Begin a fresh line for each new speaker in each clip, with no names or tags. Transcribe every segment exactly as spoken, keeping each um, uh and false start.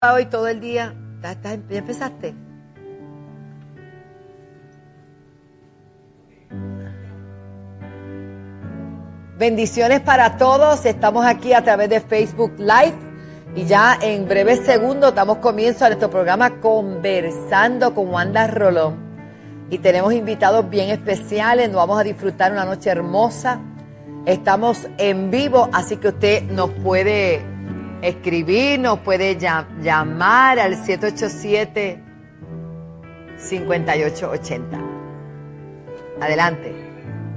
Hoy todo el día. ¿Ya, ya empezaste? Bendiciones para todos. Estamos aquí a través de Facebook Live y ya en breves segundos damos comienzo a nuestro programa Conversando con Wanda Rolón. Y tenemos invitados bien especiales. Nos vamos a disfrutar una noche hermosa. Estamos en vivo, así que usted nos puede escribir, nos puede llam- llamar al siete ocho siete, cinco ocho ocho cero. Adelante.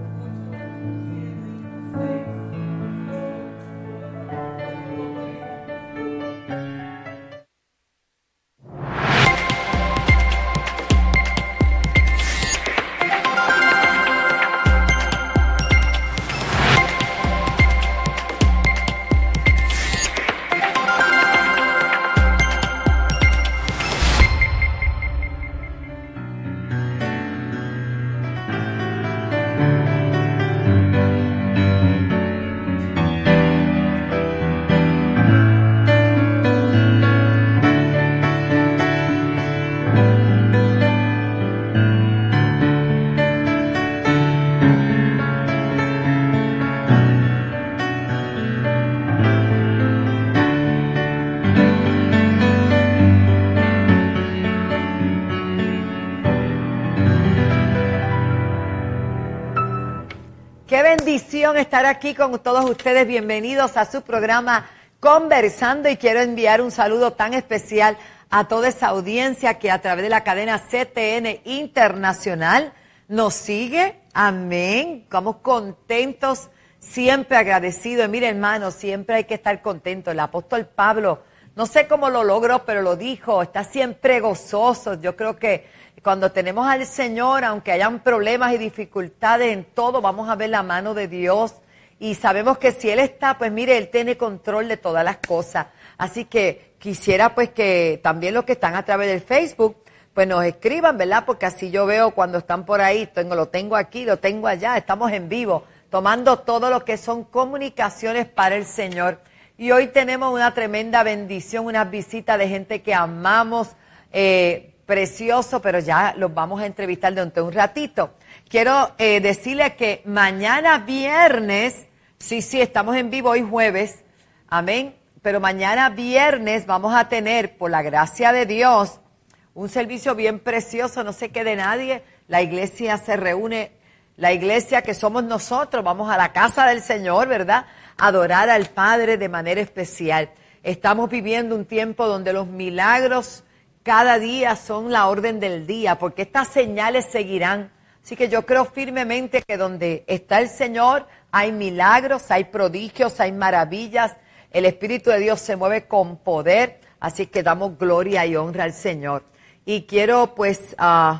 Qué bendición estar aquí con todos ustedes. Bienvenidos a su programa Conversando, y quiero enviar un saludo tan especial a toda esa audiencia que a través de la cadena C T N Internacional nos sigue. Amén. Estamos contentos, siempre agradecidos. Mire, hermano, siempre hay que estar contentos. El apóstol Pablo, no sé cómo lo logró, pero lo dijo, está siempre gozoso. Yo creo que cuando tenemos al Señor, aunque hayan problemas y dificultades en todo, vamos a ver la mano de Dios. Y sabemos que si Él está, pues mire, Él tiene control de todas las cosas. Así que quisiera pues que también los que están a través del Facebook, pues nos escriban, ¿verdad? Porque así yo veo cuando están por ahí, tengo, lo tengo aquí, lo tengo allá, estamos en vivo, tomando todo lo que son comunicaciones para el Señor. Y hoy tenemos una tremenda bendición, una visita de gente que amamos, eh, precioso, pero ya los vamos a entrevistar dentro de un ratito. Quiero eh, decirles que mañana viernes, sí, sí, estamos en vivo hoy jueves, amén, pero mañana viernes vamos a tener, por la gracia de Dios, un servicio bien precioso, no se quede nadie, la iglesia se reúne, la iglesia que somos nosotros, vamos a la casa del Señor, ¿verdad?, adorar al Padre de manera especial. Estamos viviendo un tiempo donde los milagros cada día son la orden del día, porque estas señales seguirán. Así que yo creo firmemente que donde está el Señor hay milagros, hay prodigios, hay maravillas. El Espíritu de Dios se mueve con poder, así que damos gloria y honra al Señor. Y quiero pues uh,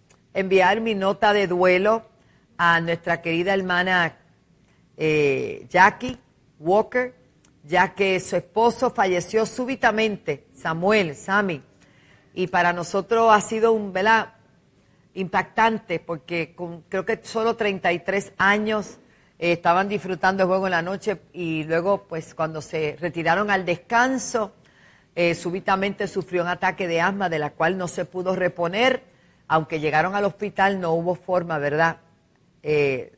enviar mi nota de duelo a nuestra querida hermana eh, Jackie Walker, ya que su esposo falleció súbitamente, Samuel, Sammy. Y para nosotros ha sido un, ¿verdad?, impactante, porque con, creo que solo treinta y tres años eh, estaban disfrutando el juego en la noche, y luego pues cuando se retiraron al descanso, eh, súbitamente sufrió un ataque de asma de la cual no se pudo reponer. Aunque llegaron al hospital no hubo forma, ¿verdad? Eh,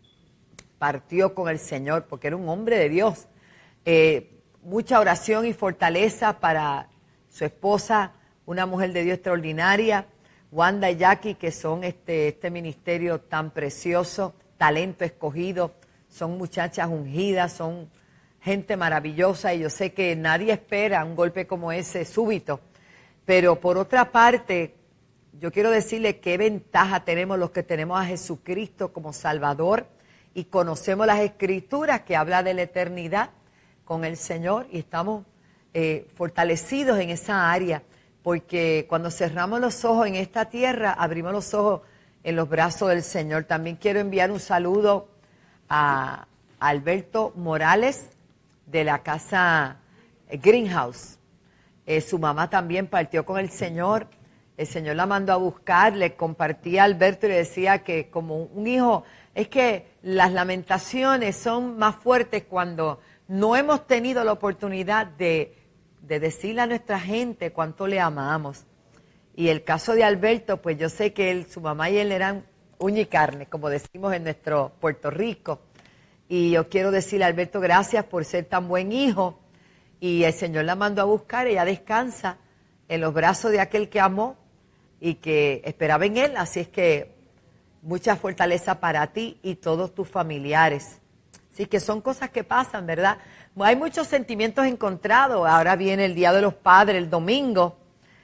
partió con el Señor porque era un hombre de Dios. Eh, mucha oración y fortaleza para su esposa, una mujer de Dios extraordinaria, Wanda y Jackie, que son este, este ministerio tan precioso, talento escogido, son muchachas ungidas, son gente maravillosa, y yo sé que nadie espera un golpe como ese súbito. Pero por otra parte, yo quiero decirle qué ventaja tenemos los que tenemos a Jesucristo como Salvador y conocemos las Escrituras que habla de la eternidad con el Señor, y estamos eh, fortalecidos en esa área. Porque cuando cerramos los ojos en esta tierra, abrimos los ojos en los brazos del Señor. También quiero enviar un saludo a Alberto Morales de la casa Greenhouse. Eh, su mamá también partió con el Señor. El Señor la mandó a buscar, le compartía a Alberto y le decía que como un hijo, es que las lamentaciones son más fuertes cuando no hemos tenido la oportunidad de de decirle a nuestra gente cuánto le amamos. Y el caso de Alberto, pues yo sé que él, su mamá y él eran uña y carne, como decimos en nuestro Puerto Rico. Y yo quiero decirle a Alberto, gracias por ser tan buen hijo. Y el Señor la mandó a buscar, ella descansa en los brazos de aquel que amó y que esperaba en él. Así es que mucha fortaleza para ti y todos tus familiares. Así que son cosas que pasan, ¿verdad? Hay muchos sentimientos encontrados. Ahora viene el Día de los Padres, el domingo.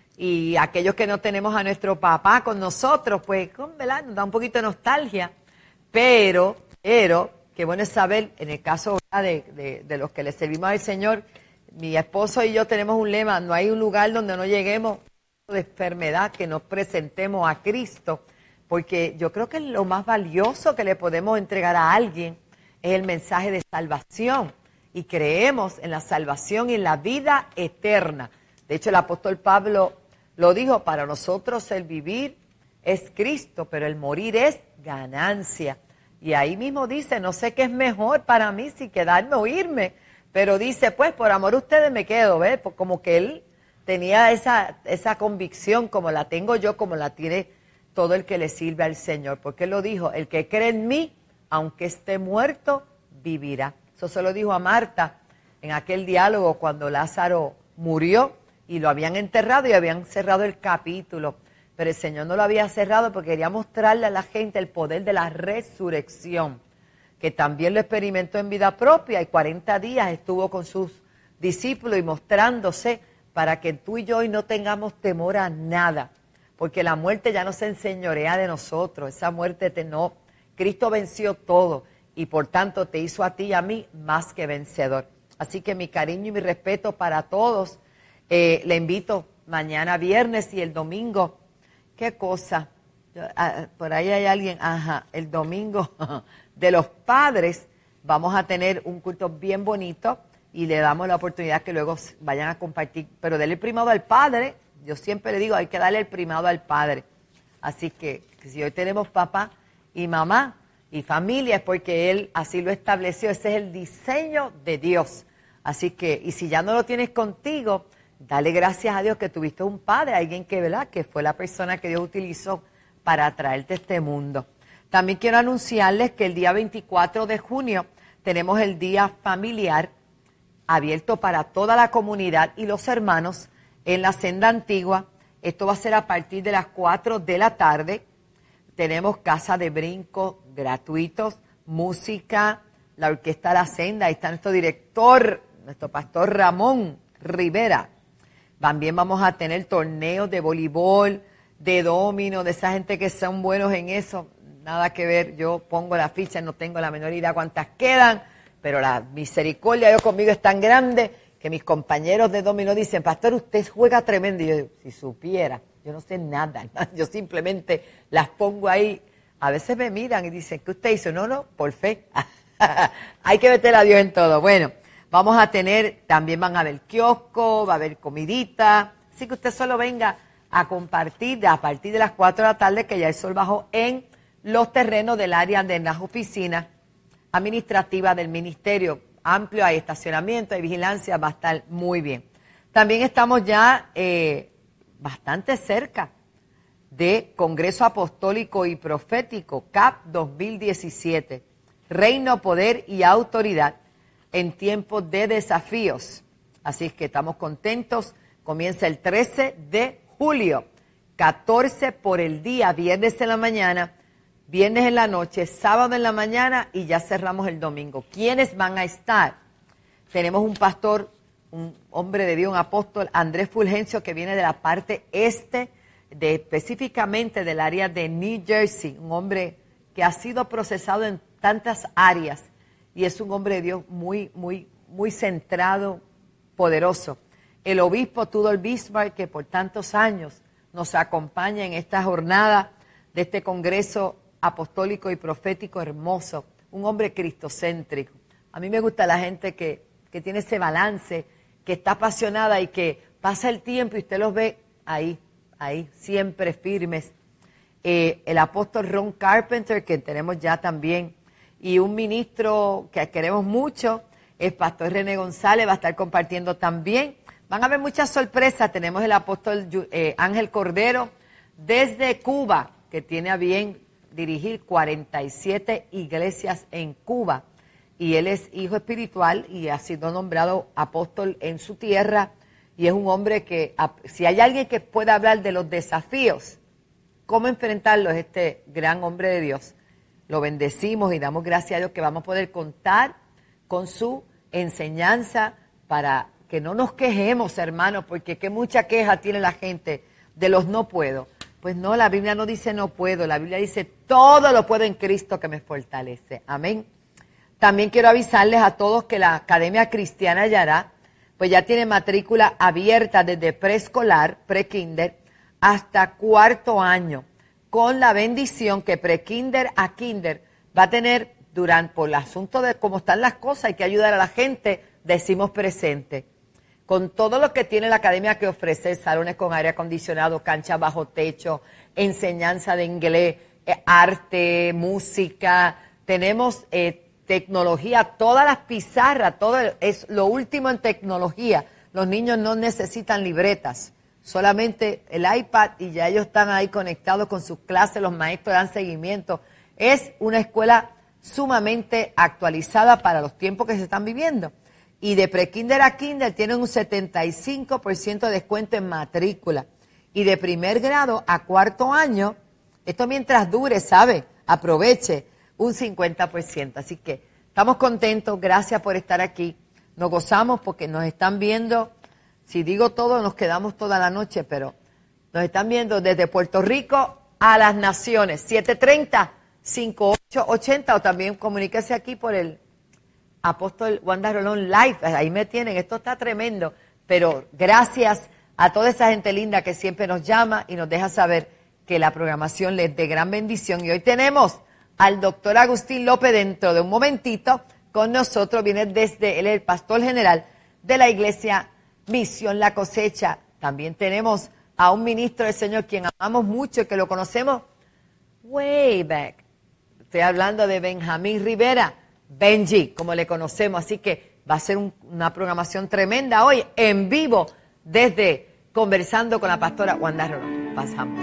Y aquellos que no tenemos a nuestro papá con nosotros, pues, ¿verdad? Nos da un poquito de nostalgia. Pero, pero, qué bueno es saber, en el caso de, de, de los que le servimos al Señor, mi esposo y yo tenemos un lema: no hay un lugar donde no lleguemos de enfermedad, que nos presentemos a Cristo, porque yo creo que lo más valioso que le podemos entregar a alguien es el mensaje de salvación, y creemos en la salvación y en la vida eterna. De hecho, el apóstol Pablo lo dijo: para nosotros el vivir es Cristo, pero el morir es ganancia. Y ahí mismo dice, no sé qué es mejor para mí, si quedarme o irme, pero dice, pues por amor a ustedes me quedo, ¿ves? Pues como que él tenía esa, esa convicción, como la tengo yo, como la tiene todo el que le sirve al Señor. Porque él lo dijo: el que cree en mí, aunque esté muerto, vivirá. Eso se lo dijo a Marta en aquel diálogo cuando Lázaro murió y lo habían enterrado y habían cerrado el capítulo. Pero el Señor no lo había cerrado porque quería mostrarle a la gente el poder de la resurrección, que también lo experimentó en vida propia, y cuarenta días estuvo con sus discípulos y mostrándose, para que tú y yo hoy no tengamos temor a nada, porque la muerte ya no se enseñorea de nosotros. Esa muerte te no, Cristo venció todo y por tanto te hizo a ti y a mí más que vencedor. Así que mi cariño y mi respeto para todos. Eh, le invito mañana viernes y el domingo. ¿Qué cosa? Yo, ah, por ahí hay alguien. Ajá, el domingo de los padres vamos a tener un culto bien bonito y le damos la oportunidad que luego vayan a compartir. Pero denle el primado al padre. Yo siempre le digo, hay que darle el primado al padre. Así que, que si hoy tenemos papá y mamá y familia, es porque Él así lo estableció. Ese es el diseño de Dios. Así que, y si ya no lo tienes contigo, dale gracias a Dios que tuviste un padre, alguien que, ¿verdad?, que fue la persona que Dios utilizó para traerte a este mundo. También quiero anunciarles que el día veinticuatro de junio tenemos el día familiar abierto para toda la comunidad y los hermanos en la Senda Antigua. Esto va a ser a partir de las cuatro de la tarde. Tenemos casa de brinco gratuitos, música, la Orquesta La Senda. Ahí está nuestro director, nuestro pastor Ramón Rivera. También vamos a tener torneos de voleibol, de domino, de esa gente que son buenos en eso. Nada que ver, yo pongo la ficha, no tengo la menor idea cuántas quedan, pero la misericordia de Dios conmigo es tan grande que mis compañeros de dominó dicen: pastor, usted juega tremendo. Y yo, si supiera, yo no sé nada, yo simplemente las pongo ahí. A veces me miran y dicen, ¿qué usted hizo? No, no, por fe. Hay que meter a Dios en todo. Bueno, vamos a tener, también van a haber kiosco, va a haber comidita, así que usted solo venga a compartir a partir de las cuatro de la tarde, que ya el sol bajó, en los terrenos del área de las oficinas administrativas del ministerio. Amplio, hay estacionamiento, hay vigilancia, va a estar muy bien. También estamos ya eh, bastante cerca de Congreso Apostólico y Profético, C A P dos mil diecisiete, Reino, Poder y Autoridad en tiempos de desafíos. Así es que estamos contentos. Comienza el trece de julio, catorce por el día, viernes en la mañana, viernes en la noche, sábado en la mañana y ya cerramos el domingo. ¿Quiénes van a estar? Tenemos un pastor, un hombre de Dios, un apóstol, Andrés Fulgencio, que viene de la parte este, de específicamente del área de New Jersey, un hombre que ha sido procesado en tantas áreas y es un hombre de Dios muy, muy, muy centrado, poderoso. El obispo Tudor Bismarck, que por tantos años nos acompaña en esta jornada de este Congreso Apostólico y Profético hermoso, un hombre cristocéntrico. A mí me gusta la gente que, que tiene ese balance, que está apasionada y que pasa el tiempo y usted los ve ahí, ahí, siempre firmes. Eh, el apóstol Ron Carpenter, que tenemos ya también, y un ministro que queremos mucho, el pastor René González, va a estar compartiendo también. Van a haber muchas sorpresas. Tenemos el apóstol eh, Ángel Cordero desde Cuba, que tiene a bien dirigir cuarenta y siete iglesias en Cuba. Y él es hijo espiritual y ha sido nombrado apóstol en su tierra. Y es un hombre que, si hay alguien que pueda hablar de los desafíos, cómo enfrentarlos, este gran hombre de Dios. Lo bendecimos y damos gracias a Dios que vamos a poder contar con su enseñanza para que no nos quejemos, hermanos, porque qué mucha queja tiene la gente de los no puedo. Pues no, la Biblia no dice no puedo, la Biblia dice todo lo puedo en Cristo que me fortalece. Amén. También quiero avisarles a todos que la Academia Cristiana Yará, pues ya tiene matrícula abierta desde preescolar, pre-kinder, hasta cuarto año, con la bendición que pre-kinder a kinder va a tener durante, por el asunto de cómo están las cosas, hay que ayudar a la gente, decimos presente. Con todo lo que tiene la academia que ofrece, salones con aire acondicionado, canchas bajo techo, enseñanza de inglés, eh, arte, música, tenemos eh, tecnología, todas las pizarras, todo es lo último en tecnología. Los niños no necesitan libretas, solamente el iPad y ya ellos están ahí conectados con sus clases, los maestros dan seguimiento. Es una escuela sumamente actualizada para los tiempos que se están viviendo. Y de pre-kinder a kinder tienen un setenta y cinco por ciento de descuento en matrícula. Y de primer grado a cuarto año, esto mientras dure, ¿sabe? Aproveche, un cincuenta por ciento. Así que estamos contentos, gracias por estar aquí. Nos gozamos porque nos están viendo, si digo todo, nos quedamos toda la noche, pero nos están viendo desde Puerto Rico a las naciones. siete treinta, cincuenta y ocho ochenta, o también comuníquese aquí por el Apóstol Wanda Rolón Live, ahí me tienen, esto está tremendo, pero gracias a toda esa gente linda que siempre nos llama y nos deja saber que la programación les dé gran bendición. Y hoy tenemos al doctor Agustín López dentro de un momentito con nosotros, viene desde, él es el pastor general de la iglesia Misión La Cosecha. También tenemos a un ministro del Señor quien amamos mucho y que lo conocemos way back. Estoy hablando de Benjamín Rivera. Benji, como le conocemos, así que va a ser un, una programación tremenda hoy, en vivo, desde Conversando con la pastora Wanda Rolón. Pasamos.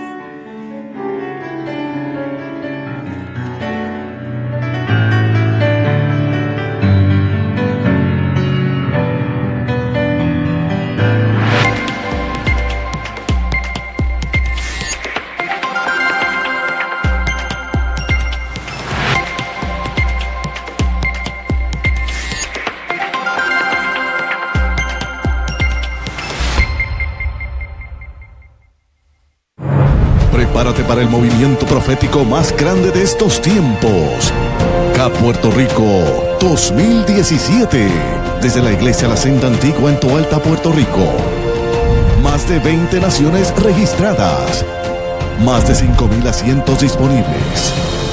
Prepárate para el movimiento profético más grande de estos tiempos. C A P Puerto Rico dos mil diecisiete. Desde la Iglesia La Senda Antigua en Toalta, Puerto Rico. Más de veinte naciones registradas. Más de cinco mil asientos disponibles.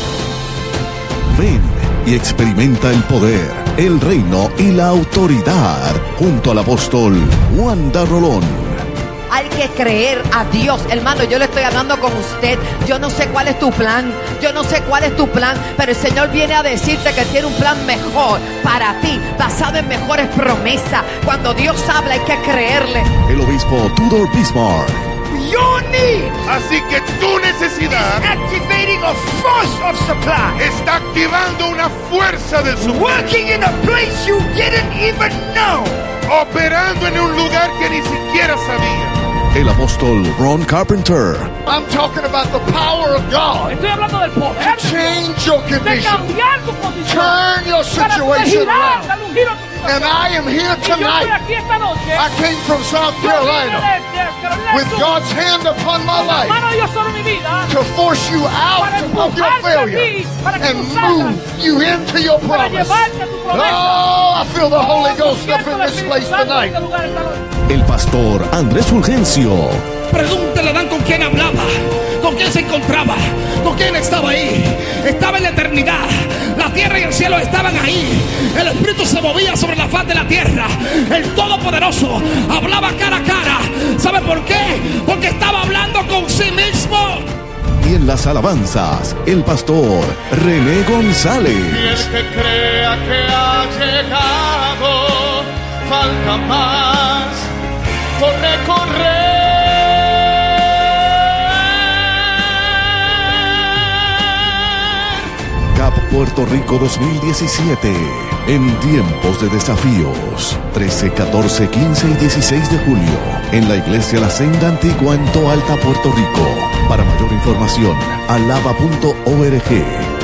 Ven y experimenta el poder, el reino y la autoridad junto al apóstol Wanda Rolón.
Hay que creer a Dios, hermano. Yo le estoy hablando con usted. Yo no sé cuál es tu plan. Yo no sé cuál es tu plan. Pero el Señor viene a decirte que tiene un plan mejor para ti, basado en mejores promesas. Cuando Dios habla hay que creerle.
El obispo Tudor Bismarck.
Your need.
Así que tu necesidad
is activating a force of supply.
Está activando una fuerza del suministro.
Working in a place you didn't even know.
Operando en un lugar que ni siquiera sabía.
El apóstol Ron Carpenter.
I'm talking about the power of God.
Estoy hablando del poder
To change your
de
condition.
cambiar tu condición.
Turn your
Para poder
situation
girar,
around.
darle un giro a tu situación.
And I am here
Y yo estoy
tonight.
aquí esta noche.
I came from South
Yo vine
Carolina
de- de Carolina del
with
Sur,
God's hand upon my
con la
life
mano de Dios sobre mi vida,
to force you out
para
of your
empujarte a
failure
ti, para que
and
tú salgas,
move you into your
para
promise.
llevarte a tu promesa.
Oh, I feel the Holy
Oh,
Ghost
siento
up in
el
this
Espíritu
place
Santo en
tonight.
este lugar esta noche.
El pastor Andrés Fulgencio.
Pregúntale a Adán con quién hablaba, con quién se encontraba, con quién estaba ahí. Estaba en la eternidad. La tierra y el cielo estaban ahí. El Espíritu se movía sobre la faz de la tierra. El Todopoderoso hablaba cara a cara. ¿Sabe por qué? Porque estaba hablando con sí mismo.
Y en las alabanzas, el pastor René González.
que crea que ha llegado, falta más.
corre, corre.
Cap Puerto Rico dos mil diecisiete. En tiempos de desafíos. trece, catorce, quince y dieciséis de julio. En la Iglesia La Senda Antigua en Toalta, Puerto Rico. Para mayor información, alaba punto org.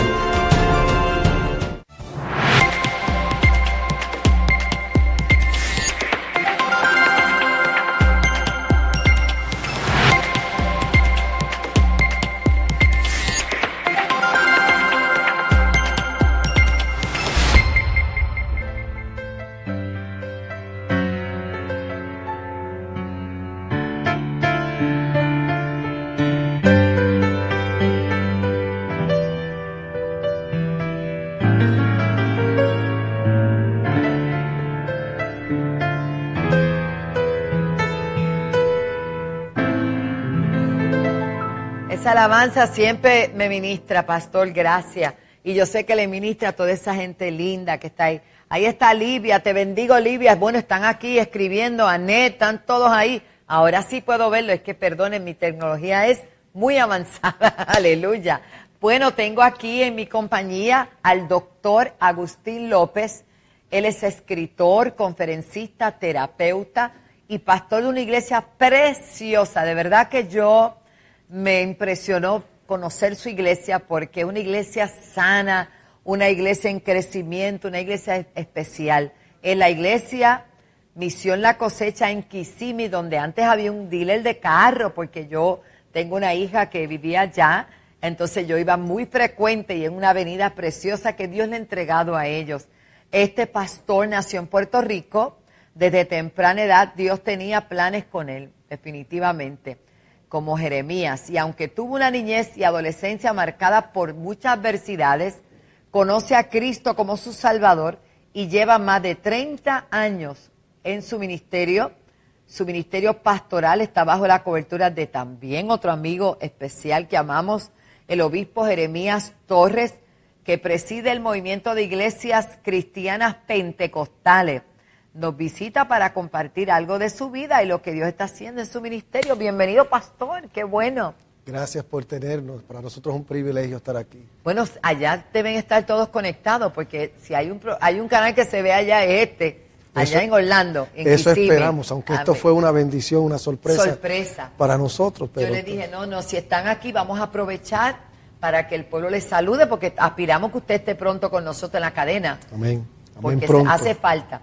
Esa alabanza siempre me ministra, pastor, gracias. Y yo sé que le ministra a toda esa gente linda que está ahí. Ahí está Livia, te bendigo Livia. Bueno, están aquí escribiendo, Anet, están todos ahí. Ahora sí puedo verlo, es que perdonen, mi tecnología es muy avanzada, aleluya. Bueno, tengo aquí en mi compañía al doctor Agustín López. Él es escritor, conferencista, terapeuta y pastor de una iglesia preciosa. De verdad que yo me impresionó conocer su iglesia porque es una iglesia sana, una iglesia en crecimiento, una iglesia especial. En la iglesia Misión La Cosecha en Kissimmee, donde antes había un dealer de carro, porque yo tengo una hija que vivía allá, entonces yo iba muy frecuente y en una avenida preciosa que Dios le ha entregado a ellos. Este pastor nació en Puerto Rico, desde temprana edad Dios tenía planes con él, definitivamente, como Jeremías. Y aunque tuvo una niñez y adolescencia marcada por muchas adversidades, conoce a Cristo como su Salvador y lleva más de treinta años en su ministerio. Su ministerio pastoral está bajo la cobertura de también otro amigo especial que amamos, el obispo Jeremías Torres, que preside el movimiento de iglesias cristianas pentecostales. Nos visita para compartir algo de su vida y lo que Dios está haciendo en su ministerio. Bienvenido, pastor, qué bueno.
Gracias por tenernos, para nosotros es un privilegio estar aquí.
Bueno, allá deben estar todos conectados, porque si hay un pro, hay un canal que se ve allá, es este, allá eso, en Orlando, en
Eso
Kissimmee.
Esperamos, aunque Amén. Esto fue una bendición, una sorpresa,
sorpresa.
para nosotros. Pero
yo les dije, no, no, si están aquí vamos a aprovechar para que el pueblo les salude, porque aspiramos que usted esté pronto con nosotros en la cadena.
Amén. Amén,
porque
pronto.
hace falta.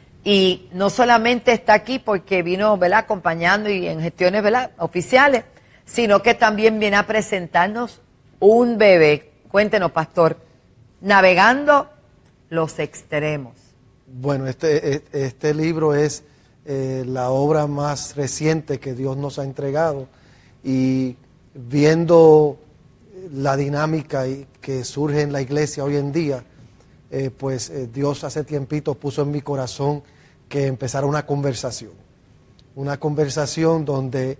Y no solamente está aquí porque vino, ¿verdad?, acompañando y en gestiones, ¿verdad?, oficiales, sino que también viene a presentarnos un bebé. Cuéntenos, pastor, navegando los extremos.
Bueno, este, este libro es eh, la obra más reciente que Dios nos ha entregado, y viendo la dinámica que surge en la iglesia hoy en día, eh, pues eh, Dios hace tiempito puso en mi corazón que empezara una conversación, una conversación donde,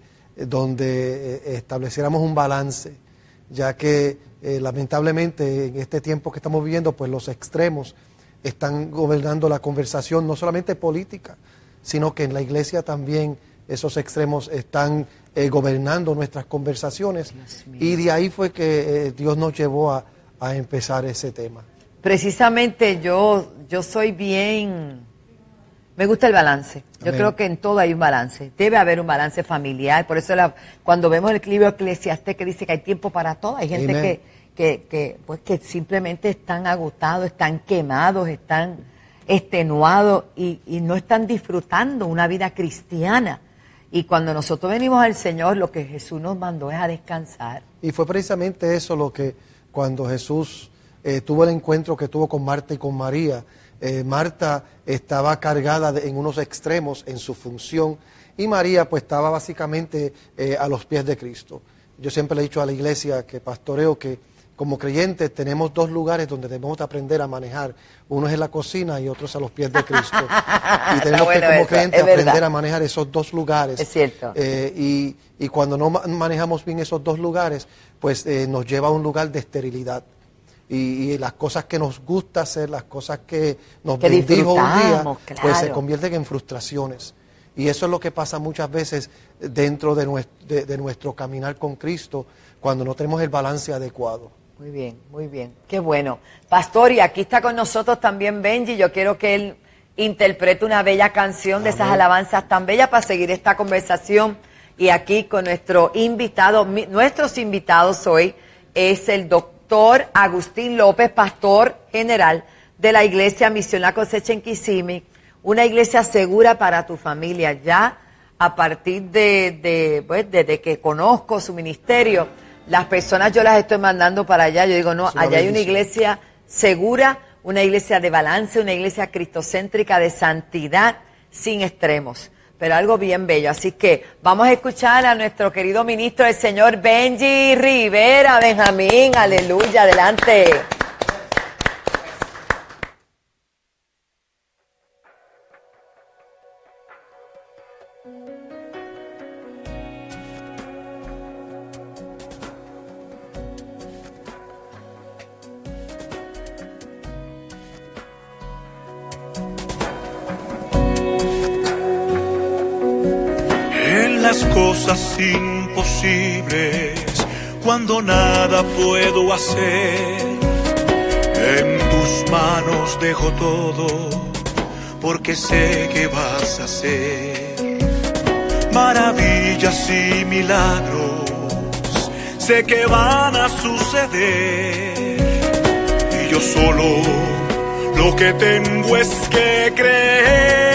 donde eh, estableciéramos un balance, ya que eh, lamentablemente en este tiempo que estamos viviendo, pues los extremos están gobernando la conversación, no solamente política, sino que en la iglesia también esos extremos están eh, gobernando nuestras conversaciones, y de ahí fue que eh, Dios nos llevó a, a empezar ese tema. Precisamente
yo, yo soy bien, me gusta el balance. Yo
Amén.
Creo que en todo hay un balance. Debe haber un balance familiar. Por eso la, cuando vemos el libro Eclesiastés que dice que hay tiempo para todo, hay gente que, que, que, pues, que simplemente están agotados, están quemados, están extenuados y, y no están disfrutando una vida cristiana. Y cuando nosotros venimos al Señor, lo que Jesús nos mandó es a descansar.
Y fue precisamente eso lo que cuando Jesús eh, tuvo el encuentro que tuvo con Marta y con María, eh, Marta estaba cargada de, en unos extremos en su función, y María pues estaba básicamente eh, a los pies de Cristo. Yo siempre le he dicho a la iglesia que pastoreo que como creyentes tenemos dos lugares donde debemos aprender a manejar. Uno es en la cocina y otro es a los pies de Cristo. Y tenemos bueno que como eso, creyentes aprender verdad. a manejar esos dos lugares.
Es cierto.
Eh, y, y cuando no manejamos bien esos dos lugares, pues eh, nos lleva a un lugar de esterilidad. Y, y las cosas que nos gusta hacer, las cosas que nos
que
bendijo un día,
claro.
pues se convierten en frustraciones. Y eso es lo que pasa muchas veces dentro de nuestro, de, de nuestro caminar con Cristo, cuando no tenemos el balance adecuado.
Muy bien, muy bien. Qué bueno. Pastor, y aquí está con nosotros también Benji. Yo quiero que él interprete una bella canción de esas alabanzas tan bellas para seguir esta conversación. Y aquí con nuestro invitado, mi, nuestros invitados hoy es el doctor Agustín López, pastor general de la Iglesia Misión La Cosecha en Kissimmee, una iglesia segura para tu familia. Ya a partir de, de pues, desde que conozco su ministerio, las personas yo las estoy mandando para allá. Yo digo, no, allá hay una iglesia segura, una iglesia de balance, una iglesia cristocéntrica de santidad sin extremos. Pero algo bien bello. Así que vamos a escuchar a nuestro querido ministro, el señor Benji Rivera. Benjamín, aleluya, adelante.
Las cosas imposibles, cuando nada puedo hacer, en tus manos dejo todo, porque sé que vas a hacer maravillas y milagros, sé que van a suceder, y yo solo lo que tengo es que creer.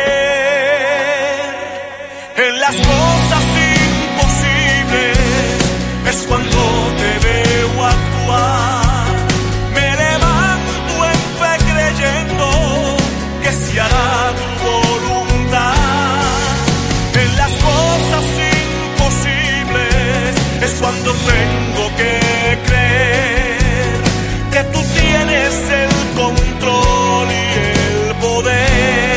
En las cosas imposibles es cuando te veo actuar. Me levanto en fe creyendo que se hará tu voluntad. En las cosas imposibles es cuando tengo que creer que tú tienes el control y el poder.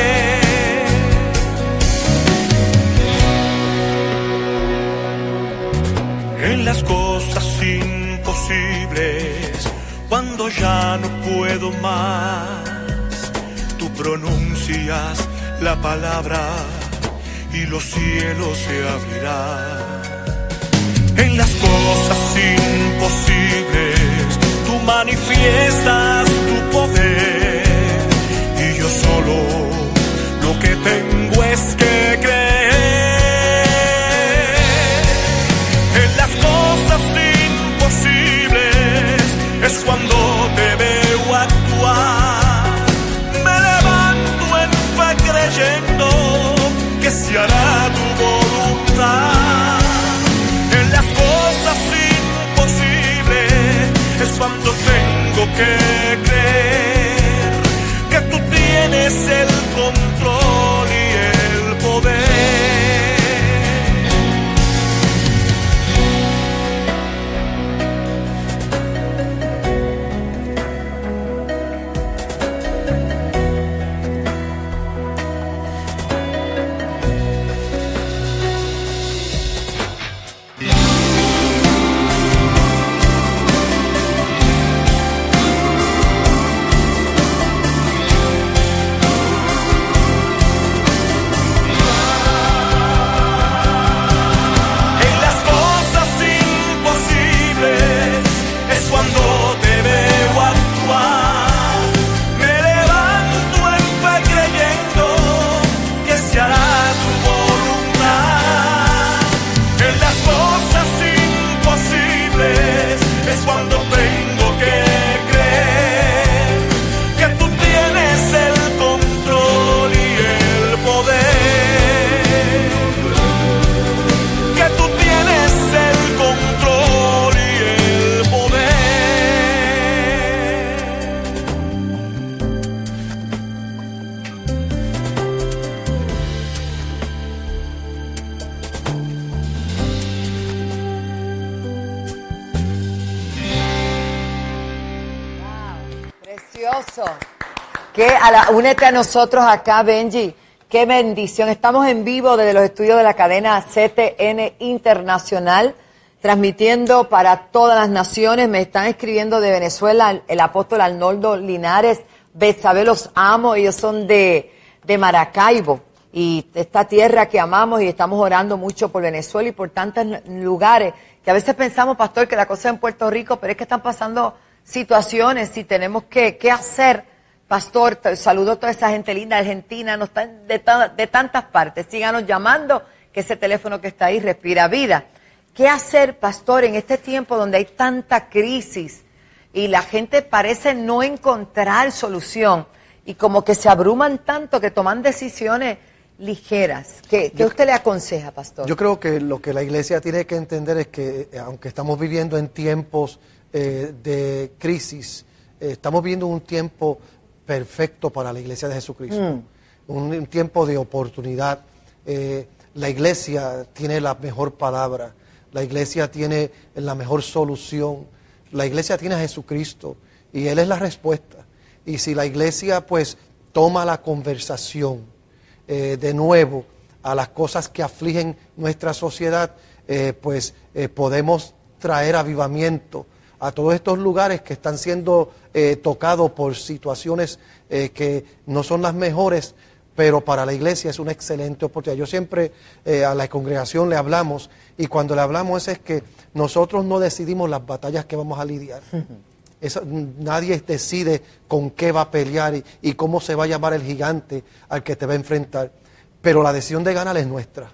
En las cosas imposibles, cuando ya no puedo más, tú pronuncias la palabra y los cielos se abrirán. En las cosas imposibles, tú manifiestas tu poder, y yo solo lo que tengo es que creer. Es cuando te veo actuar, me levanto en fe creyendo que se hará tu voluntad. En las cosas imposibles es cuando tengo que creer que tú tienes el control y el poder.
Que a la, únete a nosotros acá, Benji. Qué bendición. Estamos en vivo desde los estudios de la cadena C T N Internacional, transmitiendo para todas las naciones. Me están escribiendo de Venezuela el, el apóstol Arnoldo Linares. Betsabe, los amo. Ellos son de, de Maracaibo. y esta tierra que amamos y estamos orando mucho por Venezuela y por tantos lugares que a veces pensamos, pastor, que la cosa es en Puerto Rico, pero es que están pasando situaciones y tenemos que, que hacer, pastor. Saludo a toda esa gente linda, Argentina, nos están de, de tantas partes, síganos llamando, que ese teléfono que está ahí respira vida. ¿Qué hacer, pastor, en este tiempo donde hay tanta crisis y la gente parece no encontrar solución y como que se abruman tanto que toman decisiones ligeras? ¿Qué, qué usted le aconseja, pastor?
Yo creo que lo que la iglesia tiene que entender es que, aunque estamos viviendo en tiempos eh, de crisis, eh, estamos viviendo un tiempo perfecto para la iglesia de Jesucristo, mm. un, un tiempo de oportunidad. Eh, la iglesia tiene la mejor palabra, la iglesia tiene la mejor solución, la iglesia tiene a Jesucristo y Él es la respuesta. Y si la iglesia pues toma la conversación eh, de nuevo a las cosas que afligen nuestra sociedad, eh, pues eh, podemos traer avivamiento a todos estos lugares que están siendo eh, tocados por situaciones eh, que no son las mejores, pero para la iglesia es una excelente oportunidad. Yo siempre eh, a la congregación le hablamos, y cuando le hablamos es que nosotros no decidimos las batallas que vamos a lidiar. Eso, nadie decide con qué va a pelear y, y cómo se va a llamar el gigante al que te va a enfrentar, pero la decisión de ganar es nuestra.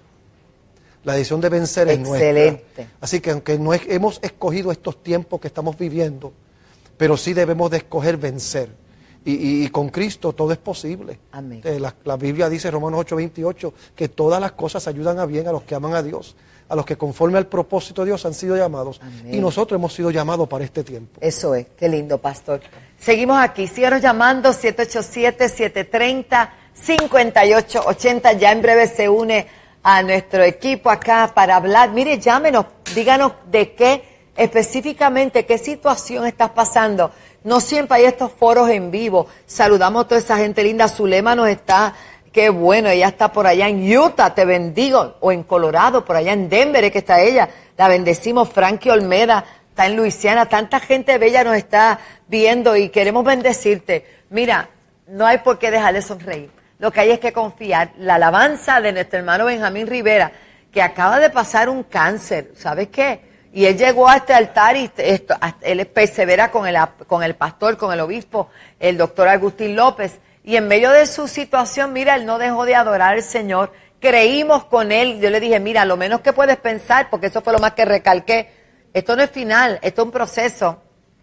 La decisión de vencer es nuestra.
Excelente.
Así que aunque no es, hemos escogido estos tiempos que estamos viviendo, pero sí debemos de escoger vencer. Y, y, y con Cristo todo es posible.
Amén.
Eh, la, la Biblia dice, Romanos ocho veintiocho, que todas las cosas ayudan a bien a los que aman a Dios, a los que conforme al propósito de Dios han sido llamados. Amén. Y nosotros hemos sido llamados para este tiempo.
Eso es, qué lindo, pastor. Seguimos aquí, síganos llamando, siete ocho siete, siete tres cero, cinco ocho ocho cero. Ya en breve se une a nuestro equipo acá para hablar. Mire, llámenos, díganos de qué específicamente, qué situación estás pasando. No siempre hay estos foros en vivo. Saludamos a toda esa gente linda. Zulema nos está, qué bueno, ella está por allá en Utah, te bendigo. O en Colorado, por allá en Denver, es que está ella. La bendecimos. Frankie Olmeda está en Luisiana. Tanta gente bella nos está viendo y queremos bendecirte. Mira, no hay por qué dejar de sonreír. Lo que hay es que confiar. La alabanza de nuestro hermano Benjamín Rivera, que acaba de pasar un cáncer, ¿sabes qué? Y él llegó a este altar y esto, él persevera con el, con el pastor, con el obispo, el doctor Agustín López. Y en medio de su situación, mira, él no dejó de adorar al Señor. Creímos con él. Yo le dije, mira, lo menos que puedes pensar, porque eso fue lo más que recalqué, esto no es final, esto es un proceso.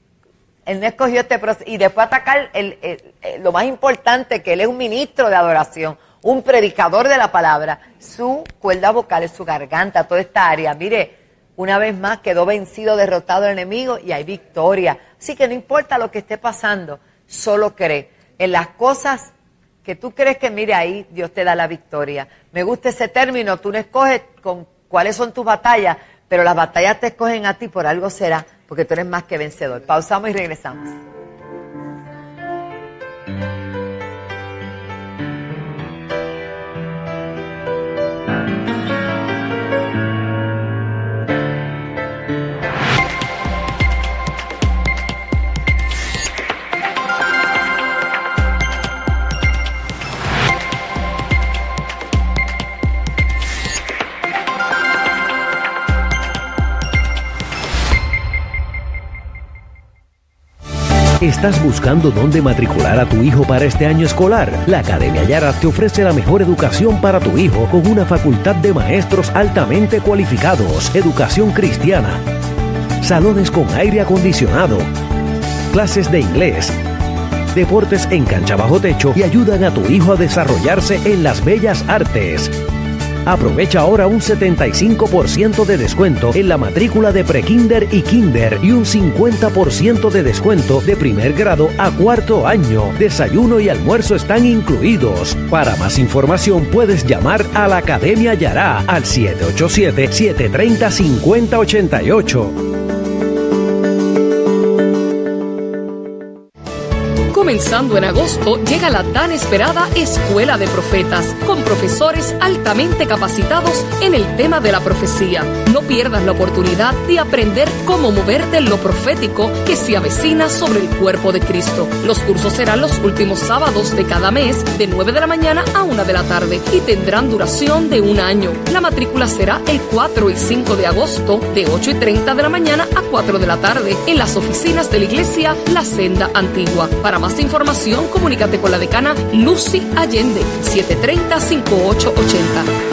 Él no escogió este proceso. Y después atacar el, el, el, lo más importante, que él es un ministro de adoración, un predicador de la palabra. Su cuerda vocal es su garganta, toda esta área. Mire, una vez más quedó vencido, derrotado el enemigo y hay victoria. Así que no importa lo que esté pasando, solo cree en las cosas que tú crees que, mire, ahí Dios te da la victoria. Me gusta ese término, tú no escoges con cuáles son tus batallas, pero las batallas te escogen a ti, por algo será, porque tú eres más que vencedor. Pausamos y regresamos.
¿Estás buscando dónde matricular a tu hijo para este año escolar? La Academia Yara te ofrece la mejor educación para tu hijo con una facultad de maestros altamente cualificados, educación cristiana, salones con aire acondicionado, clases de inglés, deportes en cancha bajo techo y ayudan a tu hijo a desarrollarse en las bellas artes. Aprovecha ahora un setenta y cinco por ciento de descuento en la matrícula de prekinder y kinder y un cincuenta por ciento de descuento de primer grado a cuarto año. Desayuno y almuerzo están incluidos. Para más información puedes llamar a la Academia Yara al siete ocho siete, siete tres cero, cinco cero ocho ocho.
Comenzando en agosto, llega la tan esperada Escuela de Profetas, con profesores altamente capacitados en el tema de la profecía. No pierdas la oportunidad de aprender cómo moverte en lo profético que se avecina sobre el cuerpo de Cristo. Los cursos serán los últimos sábados de cada mes, de nueve de la mañana a una de la tarde, y tendrán duración de un año. La matrícula será el cuatro y cinco de agosto, de ocho y treinta de la mañana a cuatro de la tarde, en las oficinas de la iglesia La Senda Antigua. Para más información, comunícate con la decana Lucy Allende, siete tres cero, cinco ocho ocho cero.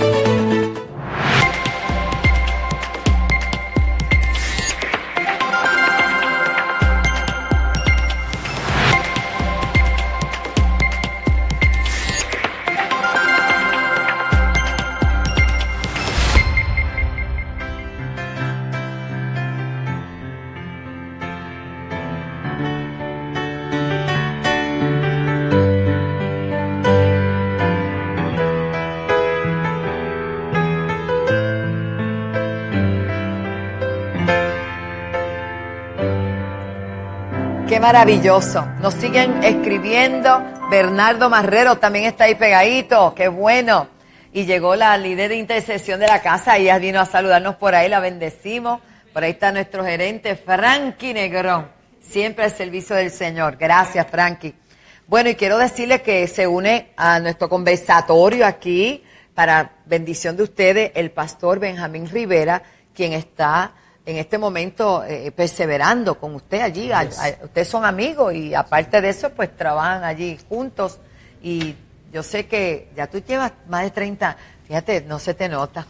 Qué maravilloso. Nos siguen escribiendo. Bernardo Marrero también está ahí pegadito. Qué bueno. Y llegó la líder de intercesión de la casa. Ella vino a saludarnos por ahí. La bendecimos. Por ahí está nuestro gerente, Frankie Negrón. Siempre al servicio del Señor. Gracias, Frankie. Bueno, y quiero decirles que se une a nuestro conversatorio aquí, para bendición de ustedes, el pastor Benjamín Rivera, quien está en este momento eh, perseverando con usted allí. Yes. A, a, ustedes son amigos y aparte de eso, pues trabajan allí juntos. Y yo sé que ya tú llevas más de treinta, fíjate, no se te nota.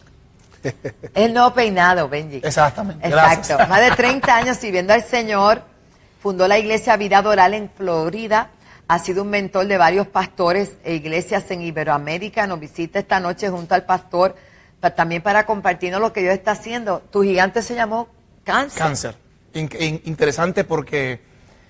El nuevo peinado, Benji.
Exactamente.
Exacto.
Gracias.
Más de treinta años sirviendo al Señor. Fundó la iglesia Vida Doral en Florida. Ha sido un mentor de varios pastores e iglesias en Iberoamérica. Nos visita esta noche junto al pastor, también para compartirnos lo que Dios está haciendo. Tu gigante se llamó Cáncer.
Cáncer. In, in, interesante porque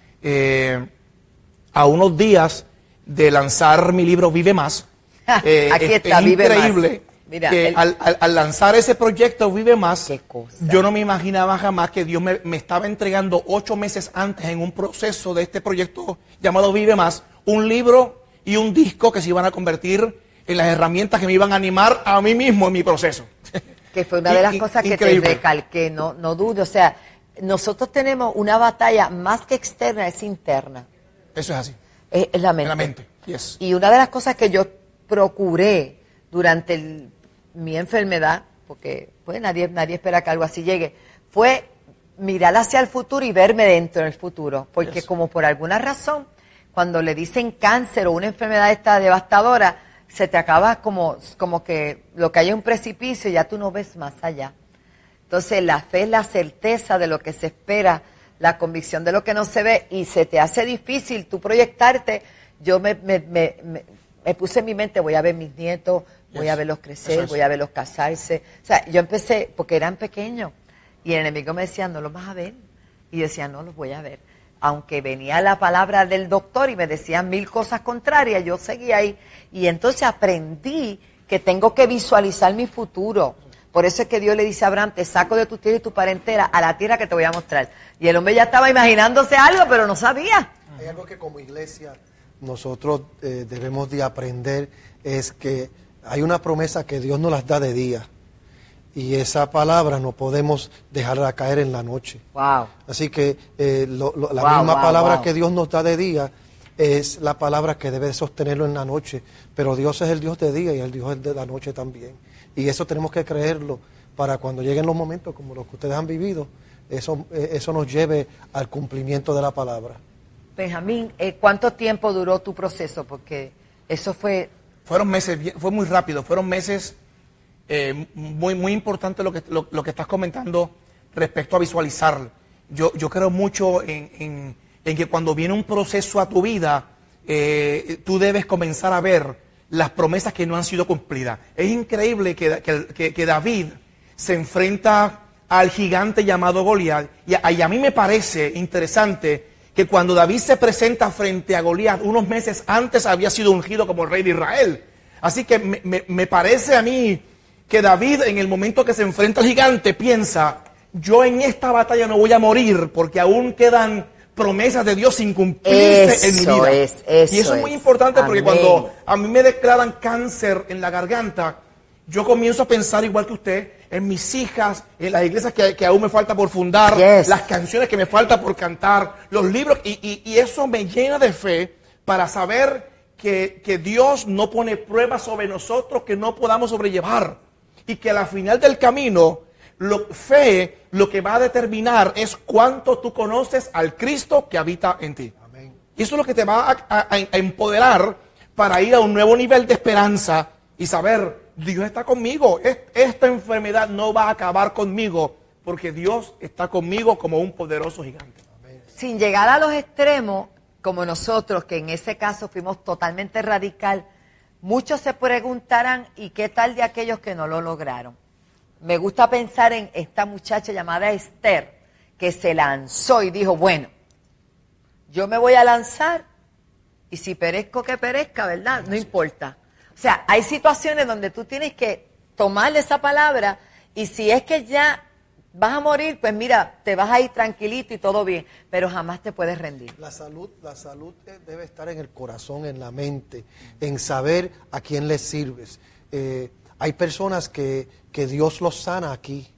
eh, a unos días de lanzar mi libro Vive Más, eh,
aquí
es,
está,
es
Vive
increíble
Más. Mira,
que
el...
al, al, al lanzar ese proyecto Vive Más,
Qué cosa.
yo no me imaginaba jamás que Dios me, me estaba entregando ocho meses antes en un proceso de este proyecto llamado Vive Más, un libro y un disco que se iban a convertir en las herramientas que me iban a animar a mí mismo en mi proceso.
Que fue una de las cosas que te recalqué, no, no dudo. O sea, nosotros tenemos una batalla más que externa, es interna.
Eso es así.
Es, es la mente.
En la mente, yes.
Y una de las cosas que yo procuré durante el, mi enfermedad, porque pues nadie, nadie espera que algo así llegue, fue mirar hacia el futuro y verme dentro del futuro. Porque yes. como por alguna razón, cuando le dicen cáncer o una enfermedad esta devastadora, se te acaba como, como que lo que hay es un precipicio y ya tú no ves más allá. Entonces la fe es la certeza de lo que se espera, la convicción de lo que no se ve, y se te hace difícil tú proyectarte. Yo me, me, me, me, me puse en mi mente, voy a ver mis nietos, voy yes. a verlos crecer, voy a verlos casarse. O sea, yo empecé, porque eran pequeños, y el enemigo me decía, no los vas a ver. Y yo decía, no los voy a ver. Aunque venía la palabra del doctor y me decían mil cosas contrarias, yo seguía ahí. Y entonces aprendí que tengo que visualizar mi futuro. Por eso es que Dios le dice a Abraham, te saco de tu tierra y tu parentela a la tierra que te voy a mostrar. Y el hombre ya estaba imaginándose algo, pero no sabía.
Hay algo que como iglesia nosotros eh, debemos de aprender, es que hay una promesa que Dios nos las da de día. Y esa palabra no podemos dejarla caer en la noche.
Wow.
Así que eh, lo, lo, la
wow,
misma
wow,
palabra
wow.
que Dios nos da de día es la palabra que debe sostenerlo en la noche. Pero Dios es el Dios de día y el Dios es de la noche también. Y eso tenemos que creerlo para cuando lleguen los momentos como los que ustedes han vivido, eso, eh, eso nos lleve al cumplimiento de la palabra.
Benjamín, eh, ¿cuánto tiempo duró tu proceso? Porque eso fue...
Fueron meses, fue muy rápido, fueron meses... Eh, muy muy importante lo que, lo, lo que estás comentando respecto a visualizar. Yo, yo creo mucho en, en, en que cuando viene un proceso a tu vida, eh, tú debes comenzar a ver las promesas que no han sido cumplidas. Es increíble que, que, que, que David se enfrenta al gigante llamado Goliat, y a, y a mí me parece interesante que cuando David se presenta frente a Goliat, unos meses antes había sido ungido como rey de Israel. Así que me, me, me parece a mí que David, en el momento que se enfrenta al gigante, piensa, yo en esta batalla no voy a morir porque aún quedan promesas de Dios sin cumplirse
eso
en mi vida.
Es, eso
y eso es,
es
muy importante porque
Amén.
Cuando a mí me declaran cáncer en la garganta, yo comienzo a pensar igual que usted en mis hijas, en las iglesias que, que aún me falta por fundar,
yes.
las canciones que me falta por cantar, los libros, y, y, y eso me llena de fe para saber que, que Dios no pone pruebas sobre nosotros que no podamos sobrellevar. Y que al final del camino, lo, fe lo que va a determinar es cuánto tú conoces al Cristo que habita en ti. Amén. Y eso es lo que te va a, a, a empoderar para ir a un nuevo nivel de esperanza y saber, Dios está conmigo, esta enfermedad no va a acabar conmigo, porque Dios está conmigo como un poderoso gigante. Amén.
Sin llegar a los extremos, como nosotros, que en ese caso fuimos totalmente radical, muchos se preguntarán, ¿y qué tal de aquellos que no lo lograron? Me gusta pensar en esta muchacha llamada Esther, que se lanzó y dijo, bueno, yo me voy a lanzar y si perezco que perezca, ¿verdad? No importa. O sea, hay situaciones donde tú tienes que tomarle esa palabra y si es que ya vas a morir, pues mira, te vas a ir tranquilito y todo bien, pero jamás te puedes rendir.
La salud, la salud debe estar en el corazón, en la mente, en saber a quién le sirves. Eh, hay personas que, que Dios los sana aquí.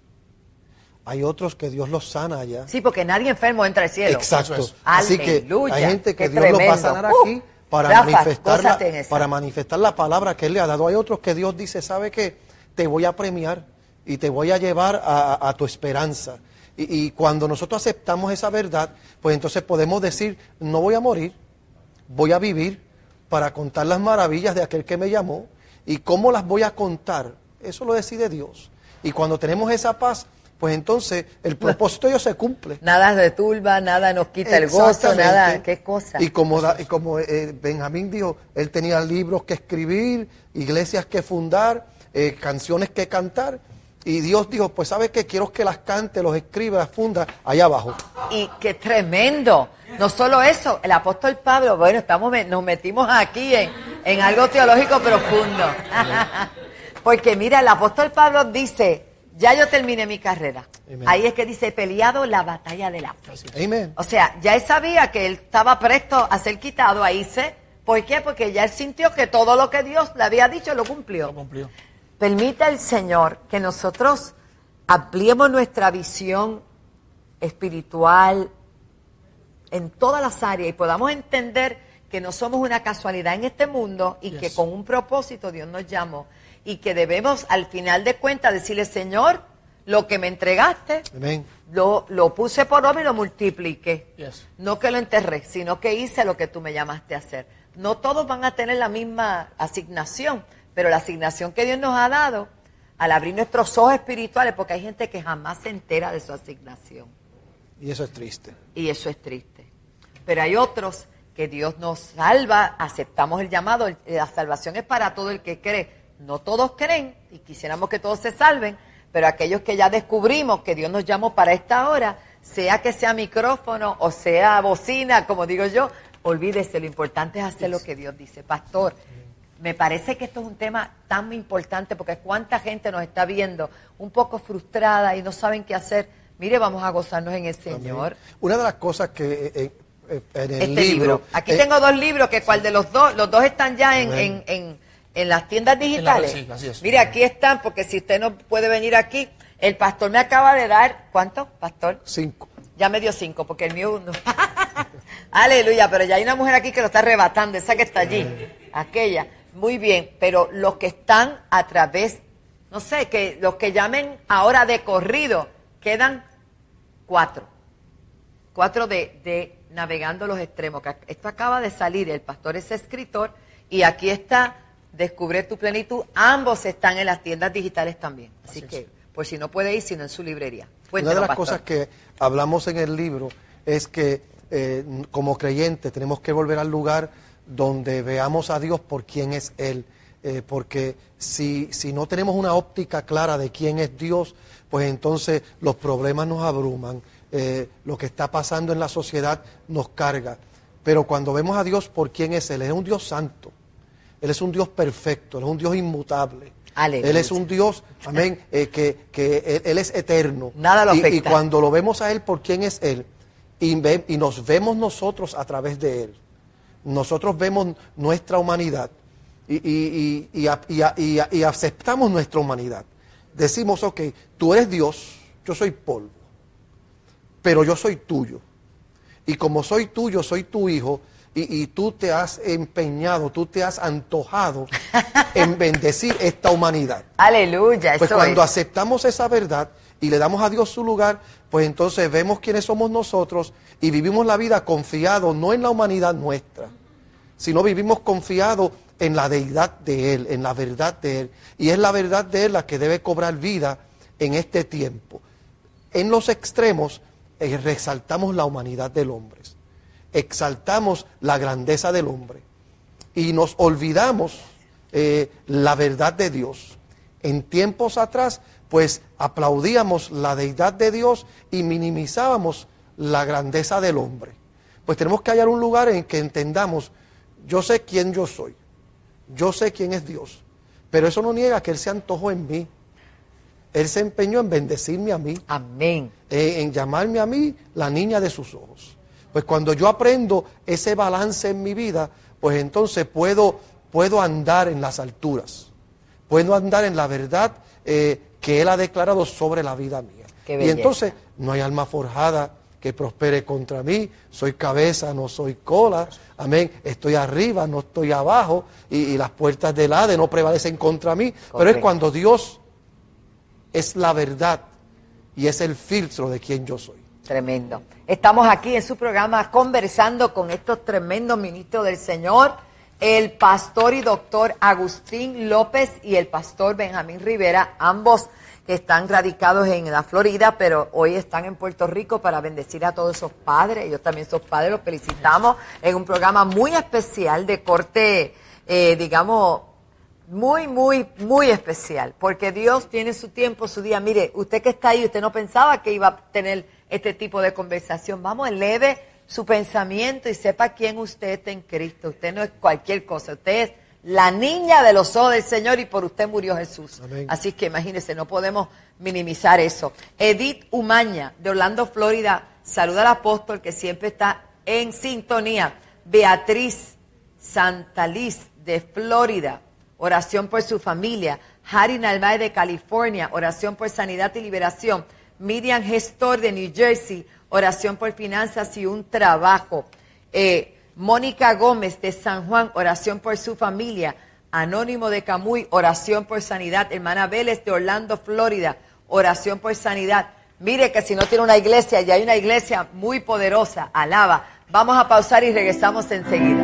Hay otros que Dios los sana allá.
Sí, porque nadie enfermo entra al cielo.
Exacto. Así que hay gente que Dios
tremendo.
los va a sanar aquí
uh,
para,
Rafa,
manifestar la, para
esa.
manifestar la palabra que Él le ha dado. Hay otros que Dios dice, ¿sabe qué? Te voy a premiar y te voy a llevar a, a, a tu esperanza. Y, y cuando nosotros aceptamos esa verdad, pues entonces podemos decir, no voy a morir, voy a vivir para contar las maravillas de aquel que me llamó. ¿Y cómo las voy a contar? Eso lo decide Dios. Y cuando tenemos esa paz, pues entonces el propósito de Dios se cumple.
Nada de turba, nada nos quita el gozo, nada, qué cosa.
Y como, da, y como eh, Benjamín dijo, él tenía libros que escribir, iglesias que fundar, eh, canciones que cantar. Y Dios dijo, pues ¿sabes qué? Quiero que las cante, los escriba, las funda allá abajo.
Y qué tremendo. No solo eso, el apóstol Pablo, bueno, estamos nos metimos aquí en, en algo teológico profundo. Porque mira, el apóstol Pablo dice, ya yo terminé mi carrera. Amen. Ahí es que dice, he peleado la batalla de la fe.
Amen.
O sea, ya él sabía que él estaba presto a ser quitado, ahí se. ¿Por qué? Porque ya él sintió que todo lo que Dios le había dicho lo cumplió.
Lo cumplió.
Permita el Señor que nosotros ampliemos nuestra visión espiritual en todas las áreas y podamos entender que no somos una casualidad en este mundo y yes. que con un propósito Dios nos llamó y que debemos al final de cuentas decirle, Señor, lo que me entregaste,
Amén.
Lo, lo puse por obra y lo multipliqué.
Yes.
No que lo enterré, sino que hice lo que tú me llamaste a hacer. No todos van a tener la misma asignación, pero la asignación que Dios nos ha dado, al abrir nuestros ojos espirituales, porque hay gente que jamás se entera de su asignación.
Y eso es triste.
Y eso es triste. Pero hay otros que Dios nos salva, aceptamos el llamado, la salvación es para todo el que cree. No todos creen y quisiéramos que todos se salven, pero aquellos que ya descubrimos que Dios nos llamó para esta hora, sea que sea micrófono o sea bocina, como digo yo, olvídese, lo importante es hacer lo que Dios dice. Pastor, me parece que esto es un tema tan importante porque cuánta gente nos está viendo un poco frustrada y no saben qué hacer. Mire, vamos a gozarnos en el Señor.
Amén. Una de las cosas que eh, eh, en el
este
libro...
libro. Aquí
eh,
tengo dos libros, que cuál de los dos, los dos están ya en, en, en, en las tiendas digitales.
En la, sí, así es.
Mire, aquí están, porque si usted no puede venir aquí, el pastor me acaba de dar, ¿cuánto, pastor?
Cinco.
Ya me dio cinco, porque el mío... No. Aleluya, pero ya hay una mujer aquí que lo está arrebatando, esa que está allí, aquella. Muy bien, pero los que están a través, no sé, que los que llamen ahora de corrido, quedan cuatro. Cuatro de, de Navegando los Extremos. Esto acaba de salir, el pastor es escritor, y aquí está Descubre tu Plenitud. Ambos están en las tiendas digitales también. Así, Así que, es. Por si no puede ir, sino en su librería. Cuéntenos,
Una de las
pastor.
cosas que hablamos en el libro es que eh, como creyentes tenemos que volver al lugar donde veamos a Dios por quién es Él, eh, porque si, si no tenemos una óptica clara de quién es Dios, pues entonces los problemas nos abruman, eh, lo que está pasando en la sociedad nos carga, pero cuando vemos a Dios por quién es Él, Él es un Dios santo, Él es un Dios perfecto, Él es un Dios inmutable,
Aleluya.
Él es un Dios, amén, eh, que, que él, él es eterno.
Nada lo
y,
afecta.
y cuando lo vemos a Él por quién es Él, y, ve, y nos vemos nosotros a través de Él. Nosotros vemos nuestra humanidad y, y, y, y, y, y, y, y aceptamos nuestra humanidad. Decimos, ok, tú eres Dios, yo soy polvo, pero yo soy tuyo. Y como soy tuyo, soy tu hijo, y, y tú te has empeñado, tú te has antojado en bendecir esta humanidad.
Aleluya.
Pues
eso
cuando
es.
aceptamos esa verdad y le damos a Dios su lugar, pues entonces vemos quiénes somos nosotros y vivimos la vida confiados, no en la humanidad nuestra, sino vivimos confiados en la deidad de Él, en la verdad de Él. Y es la verdad de Él la que debe cobrar vida en este tiempo. En los extremos eh, resaltamos la humanidad del hombre, exaltamos la grandeza del hombre y nos olvidamos eh, la verdad de Dios. En tiempos atrás, pues aplaudíamos la deidad de Dios y minimizábamos la grandeza del hombre. Pues tenemos que hallar un lugar en que entendamos, yo sé quién yo soy, yo sé quién es Dios, pero eso no niega que Él se antojó en mí. Él se empeñó en bendecirme a mí.
Amén.
Eh, en llamarme a mí la niña de sus ojos. Pues cuando yo aprendo ese balance en mi vida, pues entonces puedo, puedo andar en las alturas. Puedo andar en la verdad eh, que Él ha declarado sobre la vida mía.
Qué
y entonces no hay alma forjada que prospere contra mí. Soy cabeza, no soy cola. Amén. Estoy arriba, no estoy abajo. Y, y las puertas del Hades no prevalecen contra mí. Correcto. Pero es cuando Dios es la verdad y es el filtro de quien yo soy.
Tremendo. Estamos aquí en su programa conversando con estos tremendos ministros del Señor, el pastor y doctor Agustín López y el pastor Benjamín Rivera, ambos que están radicados en la Florida, pero hoy están en Puerto Rico para bendecir a todos esos padres. Ellos también son padres, los felicitamos en un programa muy especial de corte, eh, digamos, muy, muy, muy especial, porque Dios tiene su tiempo, su día. Mire, usted que está ahí, usted no pensaba que iba a tener este tipo de conversación. Vamos, eleve su pensamiento y sepa quién usted está en Cristo. Usted no es cualquier cosa, usted es la niña de los ojos del Señor y por usted murió Jesús. Amén. Así que imagínese, no podemos minimizar eso. Edith Umaña, de Orlando, Florida, saluda al apóstol que siempre está en sintonía. Beatriz Santaliz, de Florida, oración por su familia. Harry Narváez, de California, oración por sanidad y liberación. Miriam Gestor, de New Jersey, oración por finanzas y un trabajo. Eh, Mónica Gómez, de San Juan, oración por su familia. Anónimo, de Camuy, oración por sanidad. Hermana Vélez, de Orlando, Florida, oración por sanidad. Mire que si no tiene una iglesia, ya hay una iglesia muy poderosa. Alaba. Vamos a pausar y regresamos enseguida.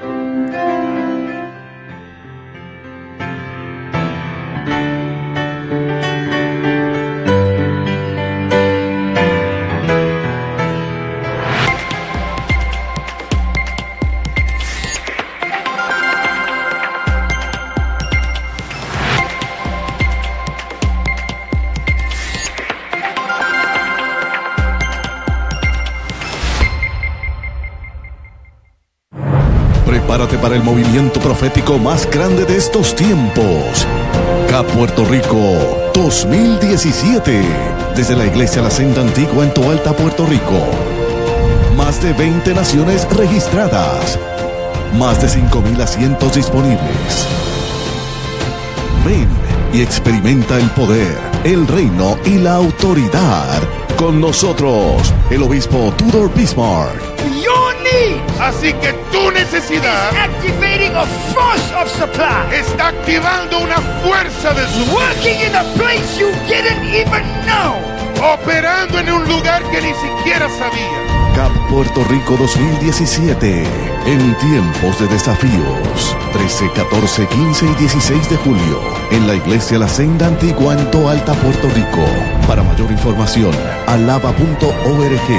Prepárate para el movimiento profético más grande de estos tiempos. C A P Puerto Rico dos mil diecisiete. Desde la Iglesia La Senda Antigua en Toalta, Puerto Rico. Más de veinte naciones registradas. Más de cinco mil asientos disponibles. Ven y experimenta el poder, el reino y la autoridad. Con nosotros, el obispo Tudor Bismarck.
Your need. Así que tu necesidad
is activating a force of supply.
Está activando una fuerza de su
working in a place you didn't even know.
Operando en un lugar que ni siquiera sabía.
C A P Puerto Rico dos mil diecisiete. En tiempos de desafíos. trece, catorce, quince y dieciséis de julio. En la Iglesia La Senda Antigua en Toalta, Puerto Rico. Para mayor información, alaba punto org.